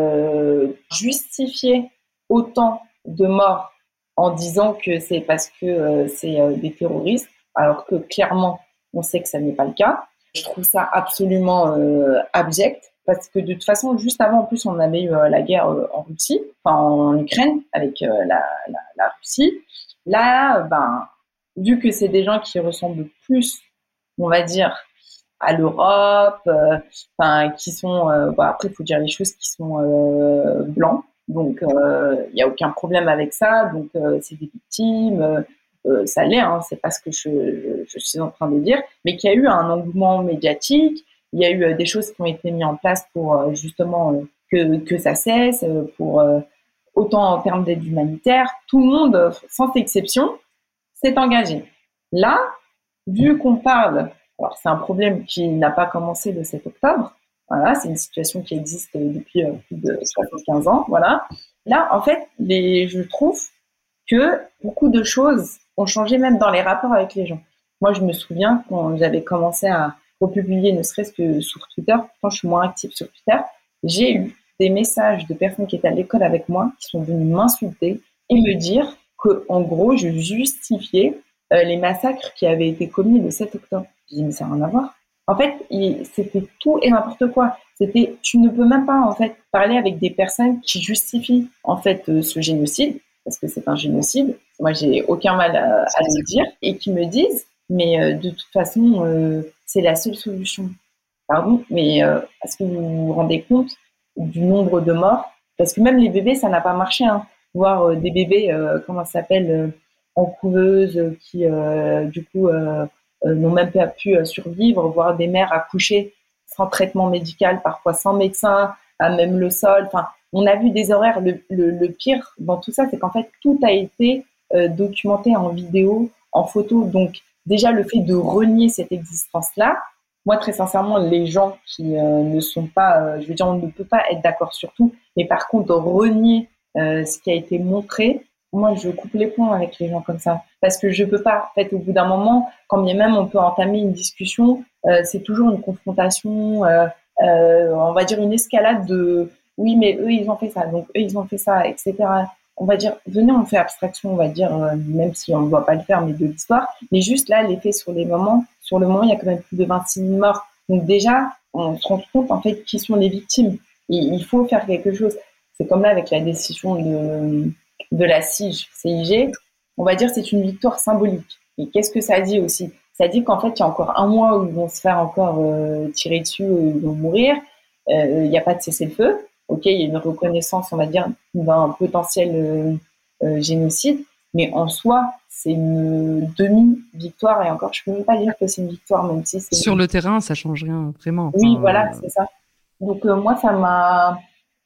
euh, justifier autant de morts en disant que c'est parce que euh, c'est euh, des terroristes, alors que clairement on sait que ça n'est pas le cas. Je trouve ça absolument euh, abject, parce que de toute façon, juste avant, en plus, on avait eu euh, la guerre euh, en Russie, enfin en Ukraine, avec euh, la, la, la Russie. Là, ben, vu que c'est des gens qui ressemblent plus, on va dire, à l'Europe, euh, enfin, qui sont, euh, bon, après, il faut dire les choses, qui sont euh, blancs. Donc, il euh, n'y a aucun problème avec ça. Donc, euh, c'est des victimes. Euh, euh, ça l'est, hein, c'est pas ce que je, je, je suis en train de dire. Mais qu'il y a eu un engouement médiatique. Il y a eu euh, des choses qui ont été mises en place pour euh, justement euh, que, que ça cesse, euh, pour euh, autant en termes d'aide humanitaire. Tout le monde, sans exception, s'est engagé. Là, vu qu'on parle, alors c'est un problème qui n'a pas commencé le sept octobre, voilà, c'est une situation qui existe depuis euh, plus de soixante-quinze ans, voilà. Là, en fait, les, je trouve que beaucoup de choses ont changé même dans les rapports avec les gens. Moi, je me souviens quand j'avais commencé à republier, ne serait-ce que sur Twitter, pourtant je suis moins active sur Twitter, j'ai eu des messages de personnes qui étaient à l'école avec moi qui sont venues m'insulter et me dire que, en gros, je justifiais euh, les massacres qui avaient été commis le sept octobre. J'ai dit, mais ça n'a rien à voir. En fait, il, c'était tout et n'importe quoi. C'était, tu ne peux même pas, en fait, parler avec des personnes qui justifient, en fait, euh, ce génocide, parce que c'est un génocide. Moi, j'ai aucun mal à, à le dire, et qui me disent, mais euh, de toute façon, euh, c'est la seule solution. Pardon, mais euh, est-ce que vous vous rendez compte du nombre de morts? Parce que même les bébés, ça n'a pas marché, hein. Voir euh, des bébés, euh, comment ça s'appelle, euh, en couveuse, euh, qui, euh, du coup, euh, euh, n'ont même pas pu euh, survivre, voir des mères accoucher sans traitement médical, parfois sans médecin, à même le sol. Enfin, on a vu des horaires. Le, le, le pire dans tout ça, c'est qu'en fait, tout a été euh, documenté en vidéo, en photo. Donc, déjà, le fait de renier cette existence-là, moi, très sincèrement, les gens qui euh, ne sont pas, euh, je veux dire, on ne peut pas être d'accord sur tout, mais par contre, renier euh, ce qui a été montré, moi, je coupe les ponts avec les gens comme ça. Parce que je peux pas, en fait, au bout d'un moment, quand bien même on peut entamer une discussion, euh, c'est toujours une confrontation, euh, euh, on va dire une escalade de oui, mais eux, ils ont fait ça, donc eux, ils ont fait ça, et cetera. On va dire, venez, on fait abstraction, on va dire, euh, même si on ne doit pas le faire, mais de l'histoire. Mais juste là, l'effet sur les moments, sur le moment, il y a quand même plus de vingt-six mille morts. Donc déjà, on se rend compte, en fait, qui sont les victimes. Et il faut faire quelque chose. C'est comme là avec la décision de, de la C I G, C I G. On va dire c'est une victoire symbolique. Et qu'est-ce que ça dit aussi? Ça dit qu'en fait, il y a encore un mois où ils vont se faire encore euh, tirer dessus, où ils vont mourir. Euh, il n'y a pas de cessez-le-feu. Ok, il y a une reconnaissance, on va dire, d'un potentiel euh, euh, génocide, mais en soi, c'est une demi-victoire, et encore, je peux même pas dire que c'est une victoire, même si c'est... Sur le terrain, ça change rien, vraiment. Oui, enfin, voilà, euh... c'est ça. Donc, euh, moi, ça m'a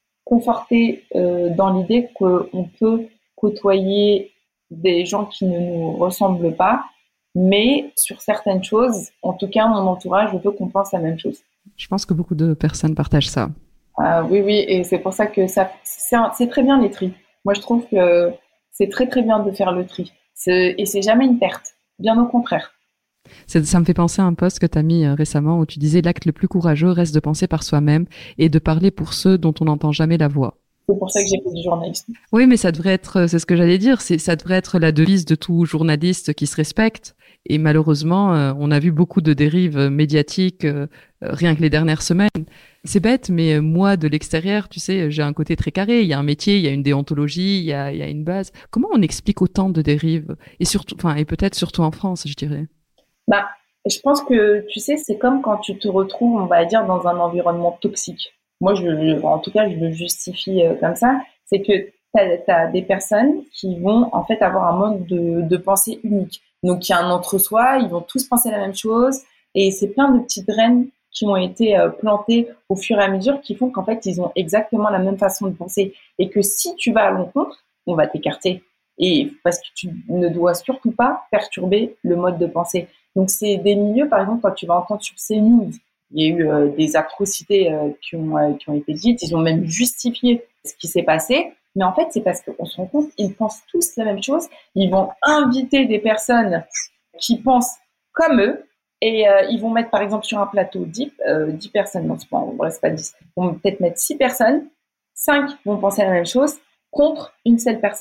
conforté euh, dans l'idée qu'on peut côtoyer des gens qui ne nous ressemblent pas, mais sur certaines choses, en tout cas, mon entourage, je veux qu'on pense la même chose. Je pense que beaucoup de personnes partagent ça. Ah, oui, oui, et c'est pour ça que ça, c'est, un, c'est très bien les tris. Moi, je trouve que c'est très très bien de faire le tri. C'est, et c'est jamais une perte, bien au contraire. C'est, ça me fait penser à un post que tu as mis euh, récemment où tu disais l'acte le plus courageux reste de penser par soi-même et de parler pour ceux dont on n'entend jamais la voix. C'est pour ça que j'ai fait du journalisme. Oui, mais ça devrait être, c'est ce que j'allais dire, c'est, ça devrait être la devise de tout journaliste qui se respecte. Et malheureusement, euh, on a vu beaucoup de dérives médiatiques euh, rien que les dernières semaines. C'est bête, mais moi, de l'extérieur, tu sais, j'ai un côté très carré. Il y a un métier, il y a une déontologie, il y a, il y a une base. Comment on explique autant de dérives? Et surtout, enfin, et peut-être surtout en France, je dirais. Bah, je pense que, tu sais, c'est comme quand tu te retrouves, on va dire, dans un environnement toxique. Moi, je, en tout cas, je le justifie euh, comme ça. C'est que tu as des personnes qui vont, en fait, avoir un mode de, de pensée unique. Donc, il y a un entre-soi, ils vont tous penser la même chose. Et c'est plein de petites graines qui ont été euh, plantées au fur et à mesure qui font qu'en fait, ils ont exactement la même façon de penser. Et que si tu vas à l'encontre, on va t'écarter. Et parce que tu ne dois surtout pas perturber le mode de pensée. Donc, c'est des milieux, par exemple, quand tu vas entendre sur CNews, il y a eu euh, des atrocités euh, qui, ont, euh, qui ont été dites, ils ont même justifié ce qui s'est passé. Mais en fait, c'est parce qu'on se rend compte, ils pensent tous la même chose. Ils vont inviter des personnes qui pensent comme eux et euh, ils vont mettre, par exemple, sur un plateau dix, euh, dix personnes, non, c'est pas, on ne reste pas dix, ils vont peut-être mettre six personnes, cinq vont penser la même chose contre une seule personne.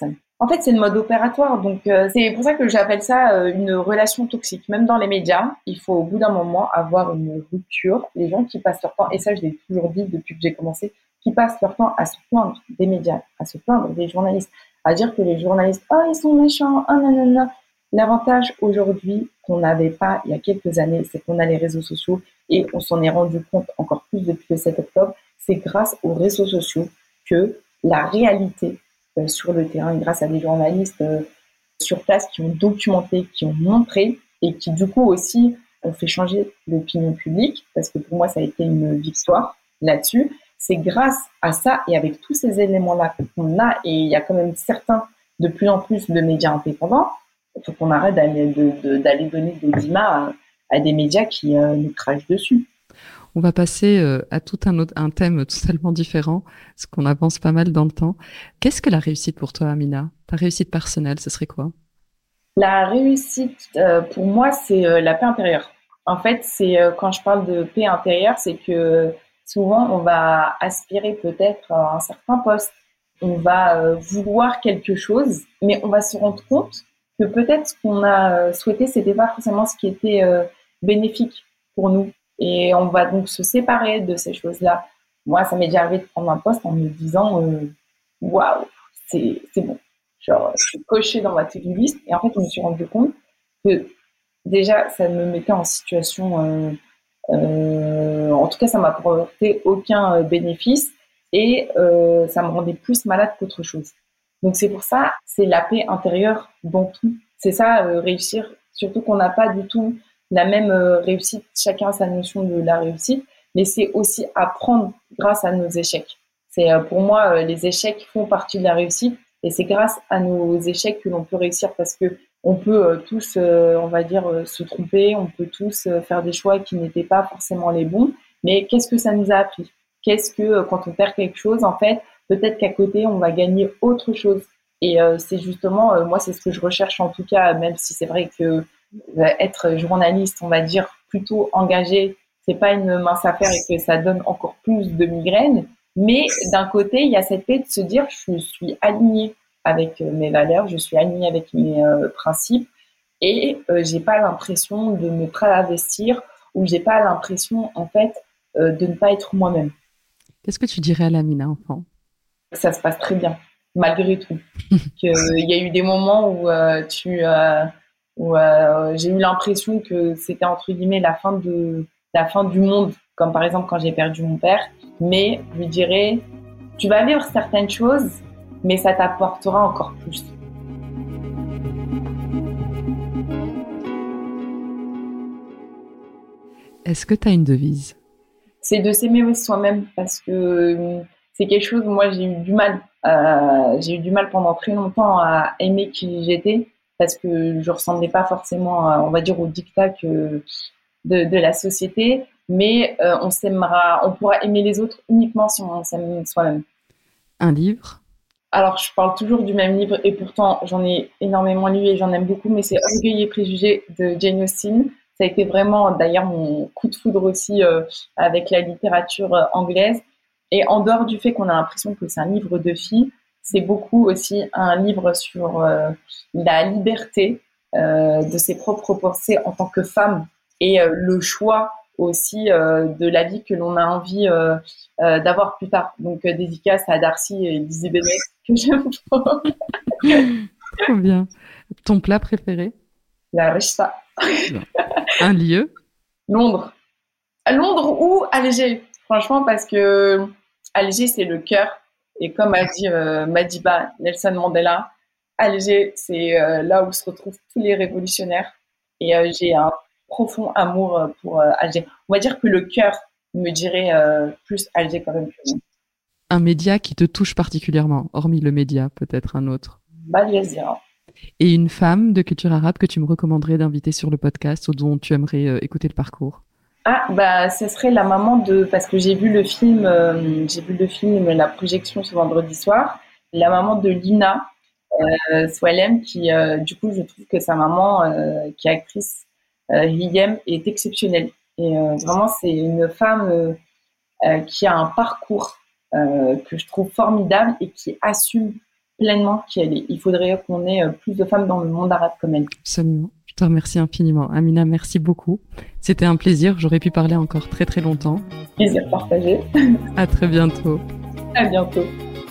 En fait, c'est le mode opératoire. Donc, euh, c'est pour ça que j'appelle ça euh, une relation toxique. Même dans les médias, il faut au bout d'un moment avoir une rupture. Les gens qui passent leur temps, et ça, je l'ai toujours dit depuis que j'ai commencé, qui passent leur temps à se plaindre des médias, à se plaindre des journalistes, à dire que les journalistes, oh, ils sont méchants, oh, nanana. L'avantage aujourd'hui qu'on n'avait pas il y a quelques années, c'est qu'on a les réseaux sociaux et on s'en est rendu compte encore plus depuis le sept octobre. C'est grâce aux réseaux sociaux que la réalité euh, sur le terrain, grâce à des journalistes euh, sur place qui ont documenté, qui ont montré et qui du coup aussi ont fait changer l'opinion publique, parce que pour moi ça a été une victoire là-dessus. C'est grâce à ça et avec tous ces éléments-là qu'on a, et il y a quand même certains, de plus en plus de médias indépendants, il faut qu'on arrête d'aller, de, de, d'aller donner des D I M A à, à des médias qui euh, nous crachent dessus. On va passer euh, à tout un autre un thème totalement différent, parce qu'on avance pas mal dans le temps. Qu'est-ce que la réussite pour toi, Amina? Ta réussite personnelle, ce serait quoi? La réussite, euh, pour moi, c'est euh, la paix intérieure. En fait, c'est euh, quand je parle de paix intérieure, c'est que souvent on va aspirer peut-être à un certain poste, on va euh, vouloir quelque chose, mais on va se rendre compte que peut-être ce qu'on a souhaité, c'était pas forcément ce qui était euh, bénéfique pour nous. Et on va donc se séparer de ces choses-là. Moi, ça m'est déjà arrivé de prendre un poste en me disant euh, waouh, c'est c'est bon. Genre, je suis cochée dans ma to-do list. Et en fait, je me suis rendu compte que déjà, ça me mettait en situation, euh, euh, en tout cas, ça m'a apporté aucun euh, bénéfice et euh, ça me rendait plus malade qu'autre chose. Donc c'est pour ça, c'est la paix intérieure dans tout. C'est ça, euh, réussir. Surtout qu'on n'a pas du tout la même euh, réussite. Chacun a sa notion de la réussite, mais c'est aussi apprendre grâce à nos échecs. C'est euh, pour moi, euh, les échecs font partie de la réussite, et c'est grâce à nos échecs que l'on peut réussir, parce que on peut euh, tous, euh, on va dire, euh, se tromper, on peut tous euh, faire des choix qui n'étaient pas forcément les bons. Mais qu'est-ce que ça nous a appris? Qu'est-ce que euh, quand on perd quelque chose, en fait, peut-être qu'à côté, on va gagner autre chose. Et euh, c'est justement, euh, moi, c'est ce que je recherche en tout cas, même si c'est vrai que euh, être journaliste, on va dire, plutôt engagé, c'est pas une mince affaire et que ça donne encore plus de migraines. Mais d'un côté, il y a cette paix de se dire, je suis alignée avec mes valeurs, je suis alignée avec mes euh, principes et euh, j'ai pas l'impression de me travestir ou j'ai pas l'impression, en fait, euh, de ne pas être moi-même. Qu'est-ce que tu dirais à l'Amina enfant? Ça se passe très bien, malgré tout. Il y a eu des moments où, euh, tu, euh, où euh, j'ai eu l'impression que c'était entre guillemets la fin, de, la fin du monde, comme par exemple quand j'ai perdu mon père. Mais je lui dirais, tu vas vivre certaines choses, mais ça t'apportera encore plus. Est-ce que tu as une devise? C'est de s'aimer soi-même, parce que c'est quelque chose, moi j'ai eu du mal. Euh, j'ai eu du mal pendant très longtemps à aimer qui j'étais, parce que je ressemblais pas forcément, à, on va dire, au diktat que de, de la société. Mais euh, on s'aimera, on pourra aimer les autres uniquement si on s'aime soi-même. Un livre? Alors, je parle toujours du même livre et pourtant, j'en ai énormément lu et j'en aime beaucoup, mais c'est Orgueil et préjugés de Jane Austen. Ça a été vraiment, d'ailleurs, mon coup de foudre aussi euh, avec la littérature euh, anglaise. Et en dehors du fait qu'on a l'impression que c'est un livre de filles, c'est beaucoup aussi un livre sur euh, la liberté euh, de ses propres pensées en tant que femme et euh, le choix aussi euh, de la vie que l'on a envie euh, euh, d'avoir plus tard. Donc, euh, dédicace à Darcy et Lizzie Bennet, que j'aime beaucoup. Trop bien. Ton plat préféré? La Rishta. Un lieu? Londres. À Londres ou Alger, franchement, parce que Alger, c'est le cœur. Et comme a dit euh, Madiba Nelson Mandela, Alger, c'est euh, là où se retrouvent tous les révolutionnaires. Et euh, j'ai un profond amour pour euh, Alger. On va dire que le cœur me dirait euh, plus Alger quand même que nous. Un média qui te touche particulièrement, hormis le média, peut-être un autre. Bal Yazira. Et une femme de culture arabe que tu me recommanderais d'inviter sur le podcast ou dont tu aimerais euh, écouter le parcours? Ah, bah, ce serait la maman de, parce que j'ai vu le film, euh, j'ai vu le film, la projection ce vendredi soir, la maman de Lina, euh, Swalem, qui, euh, du coup, je trouve que sa maman, euh, qui est actrice, euh, Hiyem, est exceptionnelle. Et euh, vraiment, c'est une femme euh, euh, qui a un parcours euh, que je trouve formidable et qui assume pleinement qu'il faudrait qu'on ait plus de femmes dans le monde arabe comme elle. Absolument. Je te remercie infiniment. Amina, merci beaucoup. C'était un plaisir. J'aurais pu parler encore très très longtemps. Plaisir partagé. À très bientôt. À bientôt.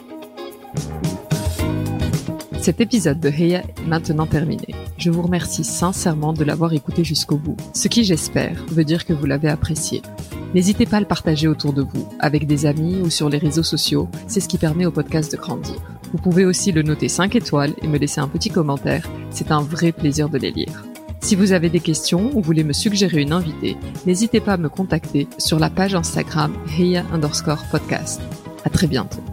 Cet épisode de Heya est maintenant terminé. Je vous remercie sincèrement de l'avoir écouté jusqu'au bout, ce qui, j'espère, veut dire que vous l'avez apprécié. N'hésitez pas à le partager autour de vous, avec des amis ou sur les réseaux sociaux, c'est ce qui permet au podcast de grandir. Vous pouvez aussi le noter cinq étoiles et me laisser un petit commentaire, c'est un vrai plaisir de les lire. Si vous avez des questions ou voulez me suggérer une invitée, n'hésitez pas à me contacter sur la page Instagram Heya underscore podcast. À très bientôt.